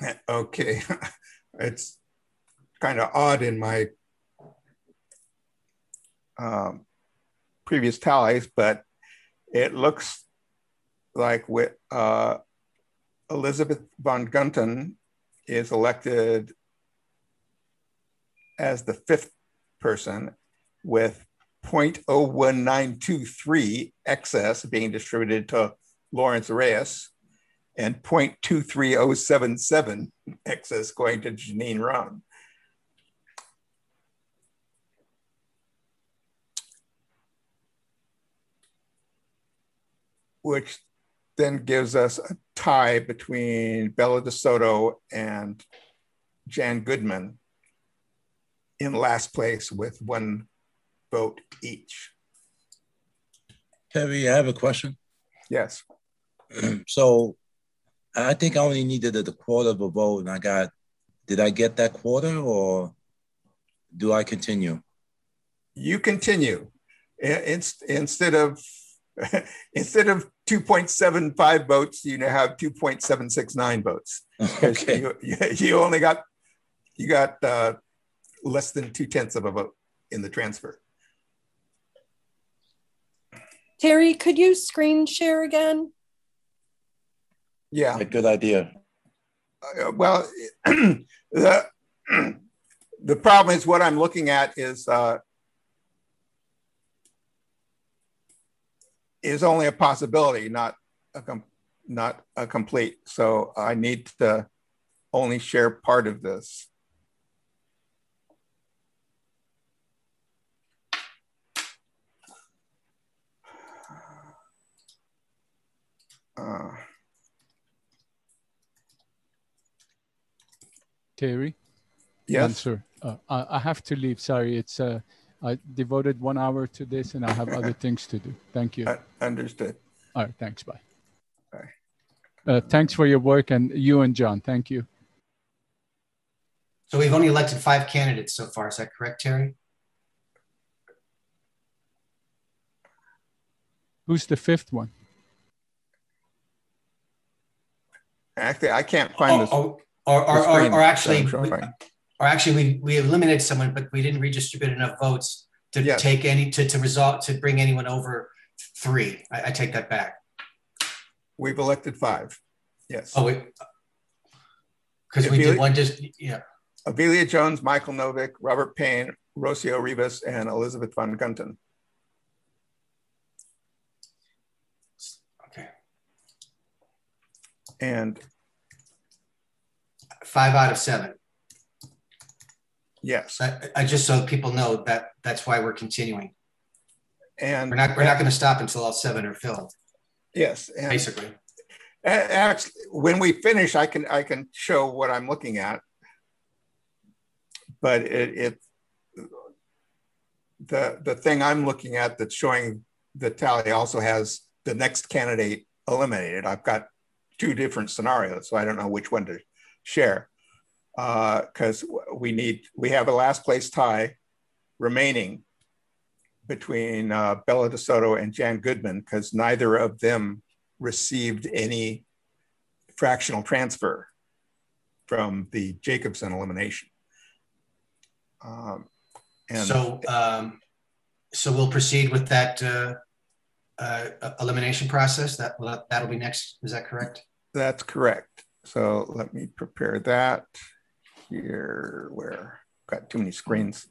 Okay, it's kind of odd in my um, previous tallies, but it looks like with uh, Elizabeth von Gunten is elected as the fifth person with zero point zero one nine two three excess being distributed to Lawrence Reyes and zero point two three zero seven seven excess going to Janine Ron. Which then gives us a tie between Bella DeSoto and Jan Goodman in last place with one vote each. Kevin, I have a question. Yes. So I think I only needed a quarter of a vote and I got, did I get that quarter or do I continue? You continue. It's, instead of instead of two point seven five votes, you now have two point seven six nine votes. Okay. You, you, you only got, you got uh, less than two tenths of a vote in the transfer. Terry, could you screen share again? Yeah. A good idea. Uh, well, the, the problem is what I'm looking at is uh, is only a possibility, not a com not a complete. So I need to only share part of this. Uh, Terry? yes, Answer. Uh, I, I have to leave. Sorry, it's uh, I devoted one hour to this, and I have other things to do. Thank you. uh, understood. All right. Thanks. Bye. Bye. Uh, thanks for your work, and you and John. Thank you. So we've only elected five candidates so far. Is that correct, Terry? Who's the fifth one? Actually, I can't find this. Oh, oh, or, or, or, screen or actually, that I'm we, showing. or actually, we we eliminated someone, but we didn't redistribute enough votes to Yes. take any to to resolve to bring anyone over three. I, I take that back. We've elected five. Yes. Oh, because we did one just yeah. Amelia Jones, Michael Novick, Robert Payne, Rocio Rivas, and Elizabeth von Gunten. Okay. And Five out of seven. yes. I, I just so people know that that's why we're continuing. And We're not we're not going to stop until all seven are filled. yes. And Basically. actually, when we finish, I can I can show what I'm looking at. But it, it the the thing I'm looking at that's showing the tally also has the next candidate eliminated. I've got two different scenarios, so I don't know which one to share because uh, we need we have a last place tie remaining between uh, Bella DeSoto and Jan Goodman because neither of them received any fractional transfer from the Jacobson elimination. Um, and so, um, so we'll proceed with that uh, uh, elimination process. That will that'll be next. Is that correct? That's correct. So let me prepare that here. Where got too many screens.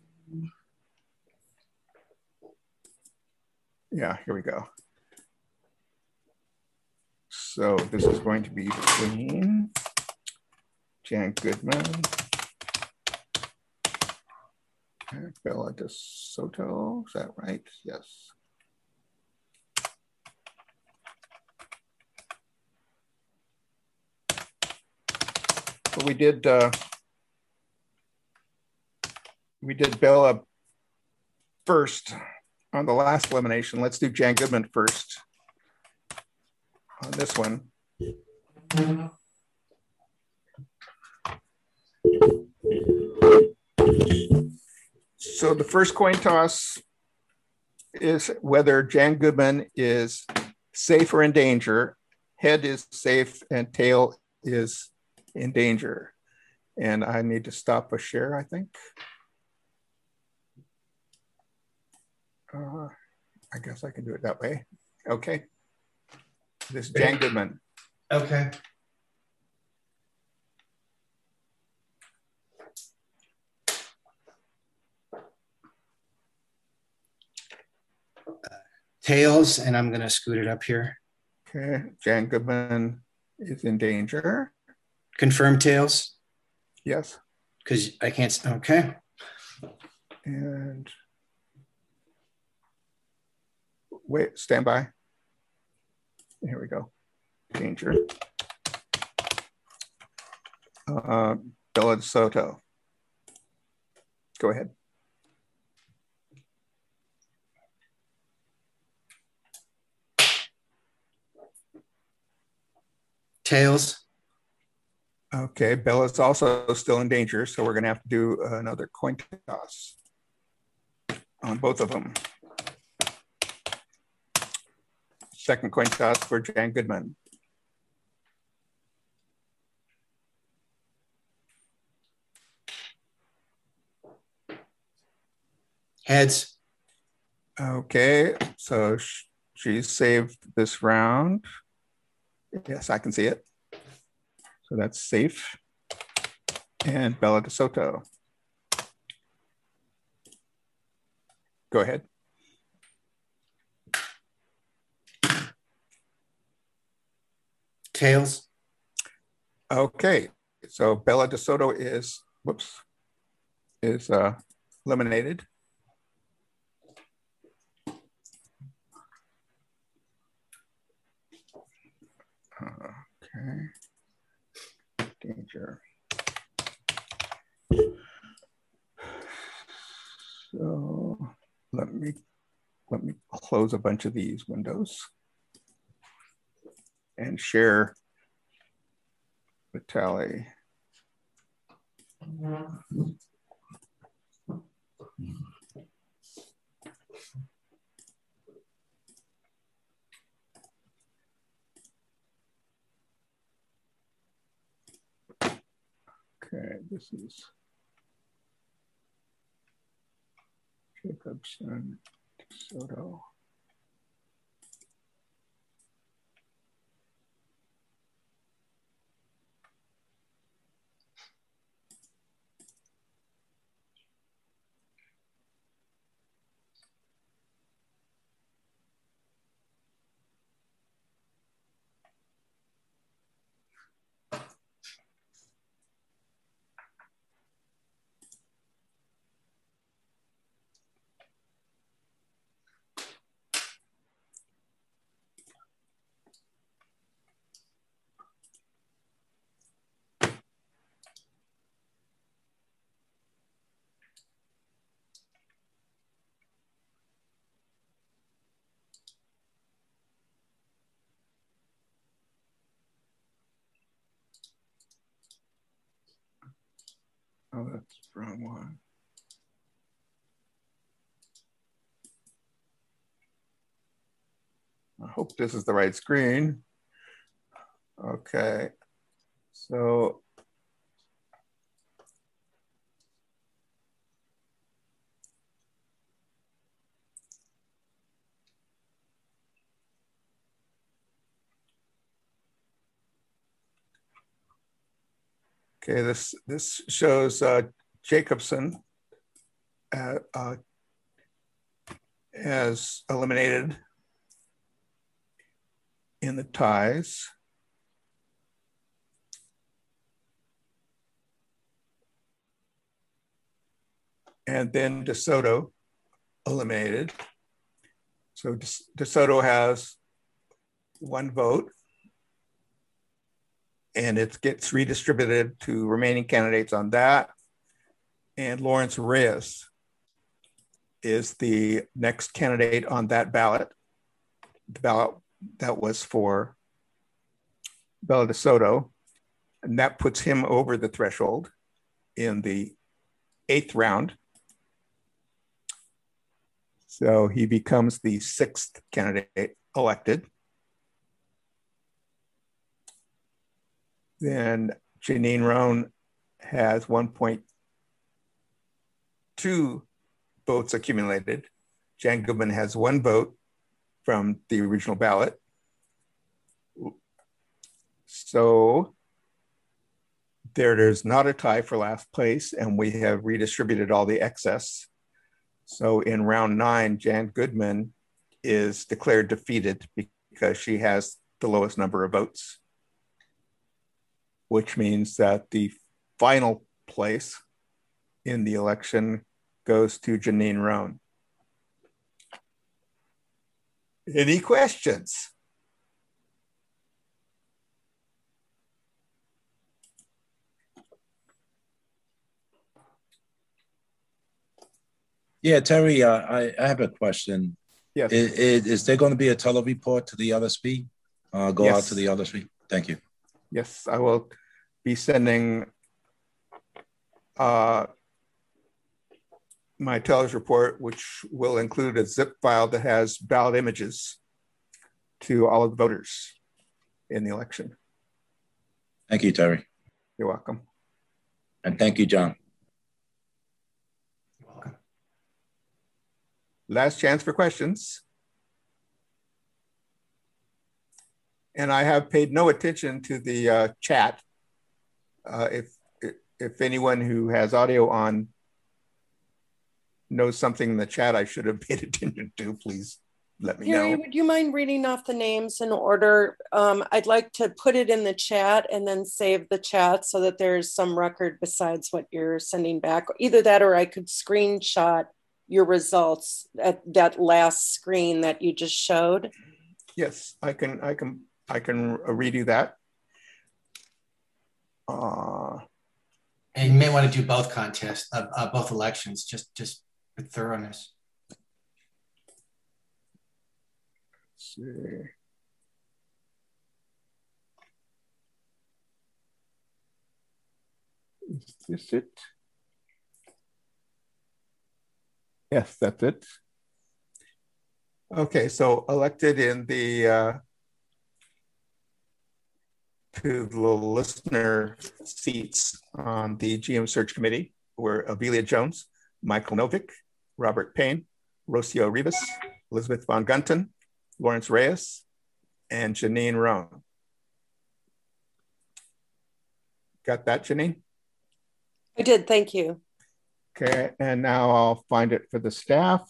Yeah, here we go. So this is going to be between Jan Goodman. Bella DeSoto, is that right? Yes. So we did, uh, we did Bella first on the last elimination. Let's do Jan Goodman first on this one. So the first coin toss is whether Jan Goodman is safe or in danger. Head is safe and tail is in danger. And I need to stop a share, I think. Uh, I guess I can do it that way. Okay. This is Jan Goodman. Okay. Tails, and I'm going to scoot it up here. Okay, Jan Goodman is in danger. Confirm Tails? Yes. Because I can't, okay. And wait, stand by. Here we go. Danger. Uh, Bella DeSoto. Go ahead. Tails. Okay, Bella's also still in danger, so we're going to have to do another coin toss on both of them. Second coin toss for Jan Goodman. Heads. Okay, so sh she's saved this round. Yes, I can see it. So that's safe. And Bella DeSoto. Go ahead. Tails. Okay, so Bella DeSoto is, whoops, is uh, eliminated. Okay. Danger. So let me let me close a bunch of these windows and share the tally. Okay, this is Jacobson, Soto. Oh, that's the wrong one. I hope this is the right screen. Okay, so okay, this this shows uh, Jacobson uh, uh, as eliminated in the ties. And then DeSoto eliminated. So DeSoto has one vote and it gets redistributed to remaining candidates on that. And Lawrence Reyes is the next candidate on that ballot. The ballot that was for Bella DeSoto, and that puts him over the threshold in the eighth round. So he becomes the sixth candidate elected. Then Janine Roan has one point two votes accumulated. Jan Goodman has one vote from the original ballot. So there is not a tie for last place, and we have redistributed all the excess. So in round nine, Jan Goodman is declared defeated because she has the lowest number of votes, which means that the final place in the election goes to Janine Roan. Any questions? Yeah, Terry, uh, I, I have a question. Yes. Is, is, is there going to be a tele report to the L S P? Uh, go Yes. out to the L S P? Thank you. Yes, I will be sending uh, my TELUS report, which will include a zip file that has ballot images to all of the voters in the election. Thank you, Terry. You're welcome. And thank you, John. You're welcome. Last chance for questions. And I have paid no attention to the uh, chat. Uh, if, if anyone who has audio on knows something in the chat I should have paid attention to, please let me Harry, know. would you mind reading off the names in order? Um, I'd like to put it in the chat and then save the chat so that there's some record besides what you're sending back. Either that or I could screenshot your results at that last screen that you just showed. Yes, I can, I can, I can redo that. Uh, And you may want to do both contests, uh, uh, both elections, just, just for thoroughness. let's see. Is this it? Yes, that's it. Okay, so elected in the uh, to the listener seats on the G M Search Committee were Amelia Jones, Michael Novick, Robert Payne, Rocio Rivas, Elizabeth Von Gunten, Lawrence Reyes, and Janine Roan. Got that, Janine? I did, thank you. Okay, and now I'll find it for the staff.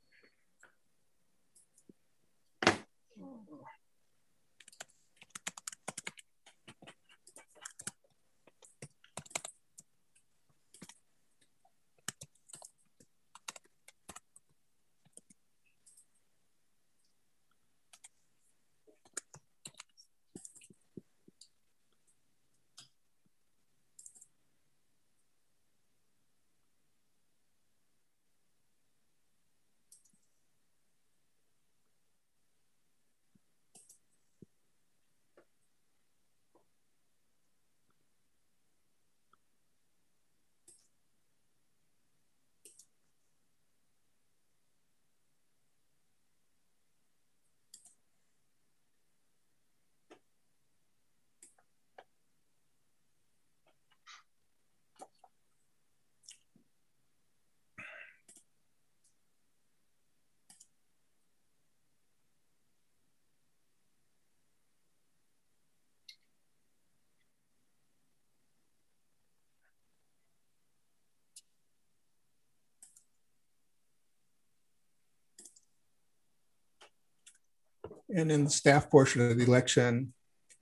And in the staff portion of the election,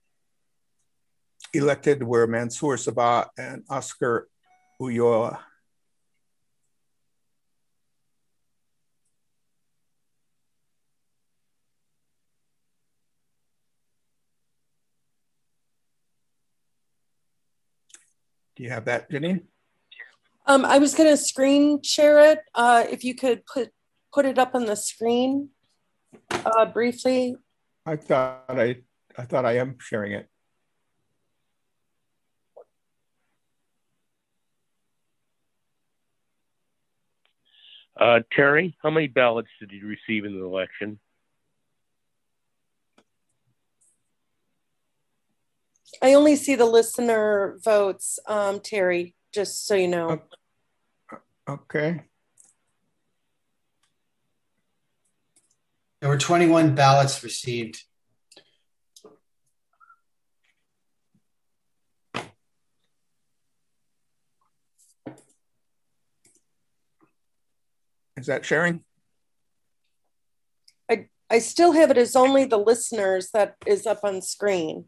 elected were Mansour Sabah and Oscar Ulloa. Do you have that, Janine? Um, I was gonna screen share it. Uh, if you could put, put it up on the screen uh, briefly. I thought I, I thought I am sharing it. Uh, Terry, how many ballots did you receive in the election? I only see the listener votes, um, Terry, just so you know. Okay. There were twenty-one ballots received. Is that sharing? I, I still have it as only the listeners that is up on screen.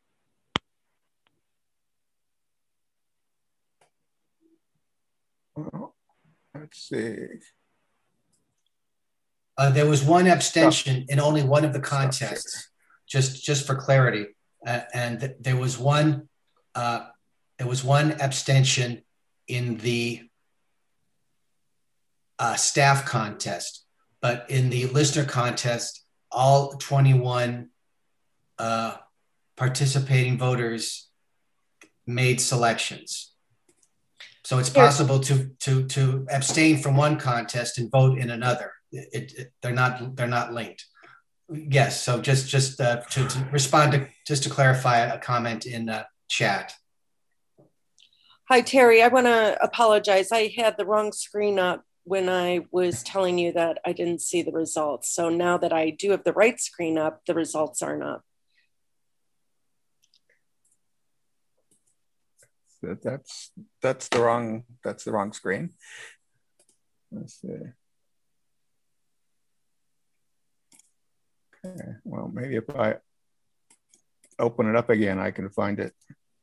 Well, let's see. Uh, there was one abstention in only one of the contests, just, just for clarity. Uh, and th there was one, uh, there was one abstention in the uh, staff contest, but in the listener contest, all twenty-one uh, participating voters made selections. So it's possible to, to, to abstain from one contest and vote in another. It, it, they're not they're not linked. Yes. So just just uh, to, to respond to just to clarify a comment in uh, chat. Hi Terry, I want to apologize. I had the wrong screen up when I was telling you that I didn't see the results. So now that I do have the right screen up, the results aren't up. That's that's the wrong that's the wrong screen. Let's see. Okay, well, maybe if I open it up again, I can find it.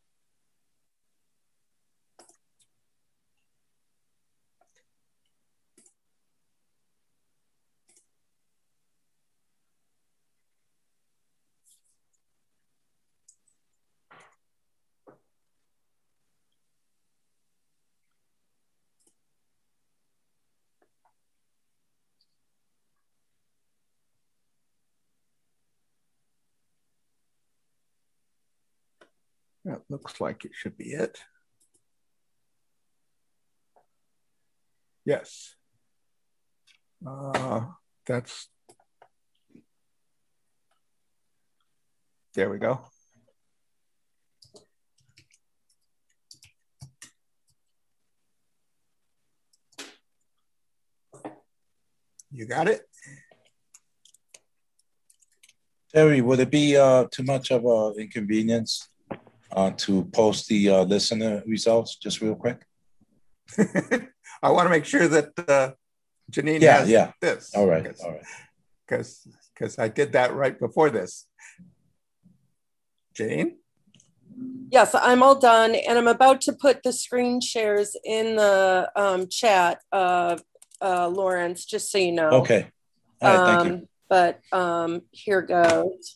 That looks like it should be it. Yes. Uh, that's, there we go. You got it? Terry, would it be uh, too much of an inconvenience uh, to post the uh, listener results just real quick? I want to make sure that uh, Janine yeah, has yeah. this. All right, all right. Because because I did that right before this. Janine? Yes, I'm all done. And I'm about to put the screen shares in the um, chat, uh, uh, Lawrence, just so you know. Okay. All right, thank um, you. But um, here goes.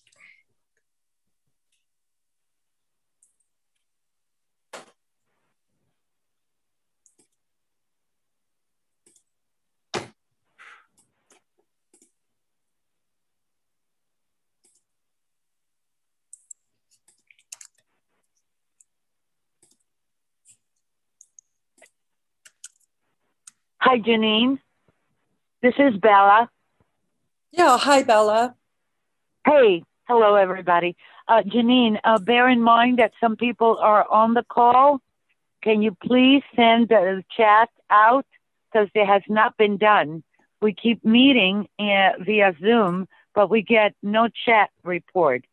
Hi, Janine. This is Bella. Yeah, hi, Bella. Hey, hello, everybody. Uh, Janine, uh, bear in mind that some people are on the call. Can you please send the chat out? Because it has not been done. We keep meeting uh, via Zoom, but we get no chat report.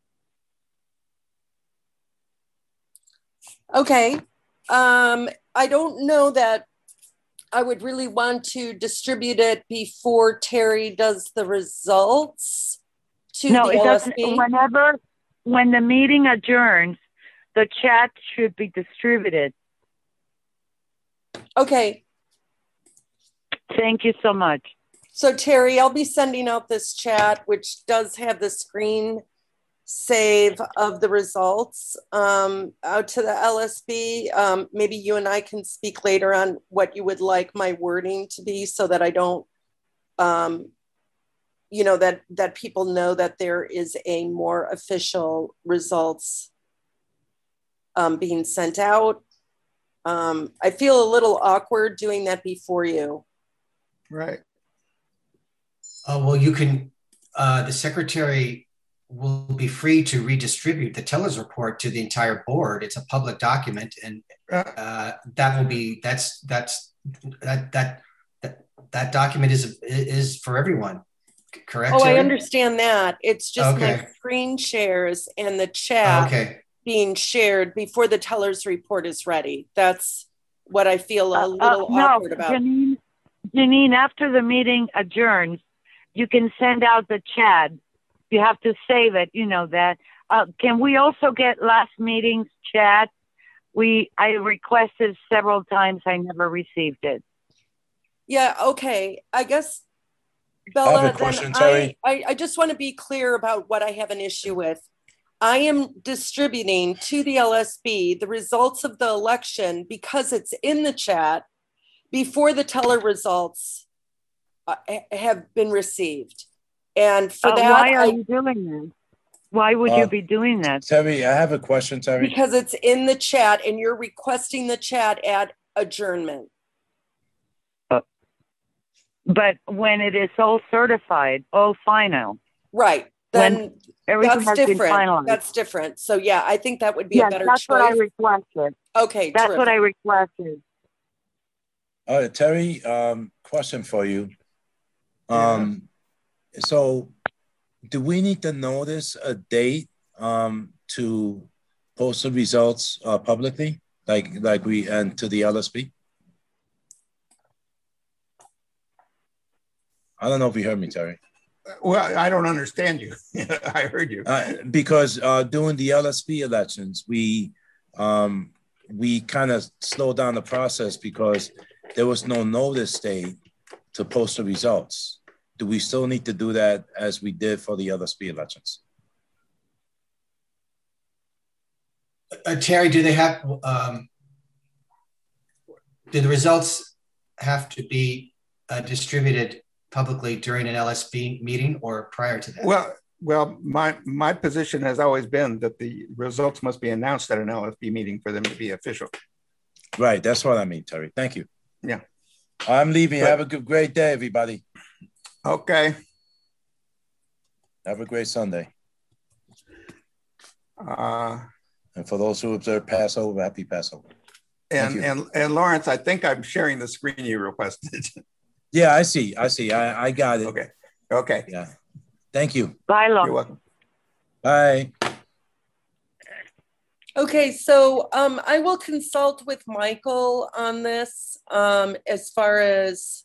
Okay. Um, I don't know that I would really want to distribute it before Terry does the results to no, the it L S doesn't. B. Whenever, when the meeting adjourns, the chat should be distributed. Okay. Thank you so much. So Terry, I'll be sending out this chat, which does have the screen save of the results um, out to the L S B. Um, maybe you and I can speak later on what you would like my wording to be so that I don't, um, you know, that, that people know that there is a more official results um, being sent out. Um, I feel a little awkward doing that before you. Right. Uh, well, you can, uh, the secretary will be free to redistribute the teller's report to the entire board. It's a public document, and uh, that will be that's that's that that that that document is is for everyone. Correct? Oh, Terry? I understand that. It's just Okay. my screen shares and the chat Okay. being shared before the teller's report is ready. That's what I feel a Uh, little uh, no, awkward about. Janine, Janine, after the meeting adjourns, you can send out the chat. You have to save it, you know that. Uh, can we also get last meeting's chat? We I requested several times. I never received it. Yeah, okay. I guess, I Bella, have a question, then Terry. I, I, I just want to be clear about what I have an issue with. I am distributing to the L S B the results of the election because it's in the chat before the teller results uh, have been received. And for Uh, that, why are I, you doing that? Why would Uh, you be doing that? Terry, I have a question, Terry. because it's in the chat and you're requesting the chat at adjournment. But when it is all certified, all final, Right. When Then everything that's has been different. finalized. That's different. So yeah, I think that would be yes, a better that's choice. what I requested. Okay, That's terrific. what I requested. All right, Terry, um, question for you. Um, so do we need to notice a date um, to post the results uh, publicly, like like we and to the L S B? I don't know if you heard me, Terry. Well, I don't understand you. I heard you. Uh, because uh, during the L S B elections, we um, we kind of slowed down the process because there was no notice date to post the results. Do we still need to do that as we did for the L S B elections? Uh, Terry, do they have, um, do the results have to be uh, distributed publicly during an L S B meeting or prior to that? Well, well, my my position has always been that the results must be announced at an L S B meeting for them to be official. Right, that's what I mean, Terry. Thank you. Yeah. I'm leaving. But, have a good, great day, everybody. Okay. Have a great Sunday. Uh, and for those who observe Passover, happy Passover. And and and Lawrence, I think I'm sharing the screen you requested. Yeah, I see. I see. I, I got it. Okay. Okay. Yeah. Thank you. Bye, Lawrence. You're welcome. Bye. Okay, so um, I will consult with Michael on this um, as far as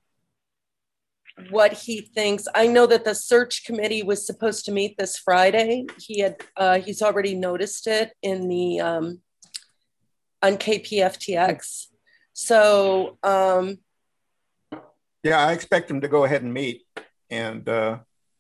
what he thinks. I know that the search committee was supposed to meet this Friday. He had uh, he's already noticed it in the um, on K P F T X. So um, yeah, I expect him to go ahead and meet. And uh,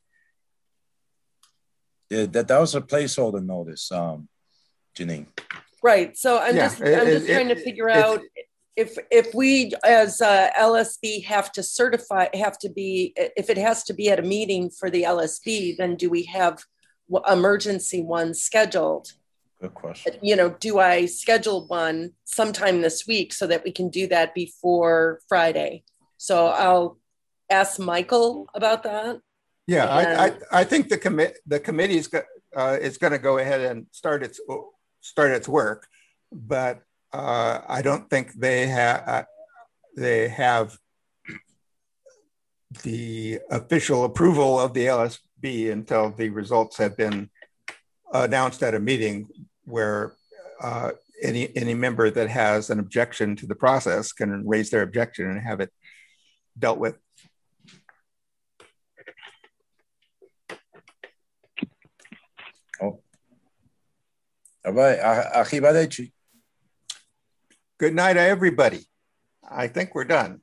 yeah, that that was a placeholder notice, um, Janine. Right. So I'm Yeah, just it- I'm just it- trying to it- figure it's- out if if we as uh, L S B have to certify have to be if it has to be at a meeting for the L S B, then do we have w- emergency ones scheduled? Good question. You know, do I schedule one sometime this week so that we can do that before Friday? So I'll ask Michael about that. yeah, I, And- I I think the commit the committee is go- uh, is going to go ahead and start its start its work, but uh, I don't think they have uh, they have the official approval of the L S B until the results have been announced at a meeting where uh, any any member that has an objection to the process can raise their objection and have it dealt with. Oh. All right. Arrivederci. Good night, everybody. I think we're done.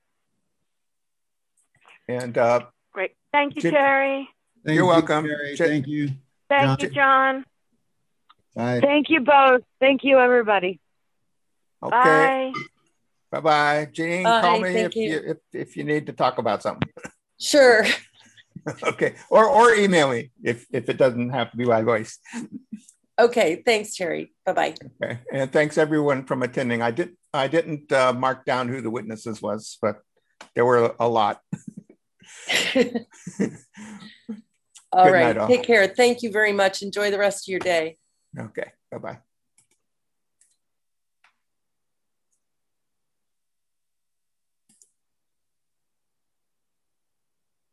And uh, Great. Thank you, Jim- Terry. Thank You're you, welcome. Terry. Ch- Thank you. Thank John. you, John. Bye. Thank you both. Thank you, everybody. okay. Bye. Bye bye. Jean, Bye, call me thank if you. you if, if you need to talk about something. Sure. Okay. Or or email me if if it doesn't have to be my voice. Okay. Thanks, Terry. Bye-bye. Okay. And thanks everyone from attending. I did I didn't uh, mark down who the witnesses was, but there were a lot. All Good right. night, all. Take care. Thank you very much. Enjoy the rest of your day. Okay. Bye-bye.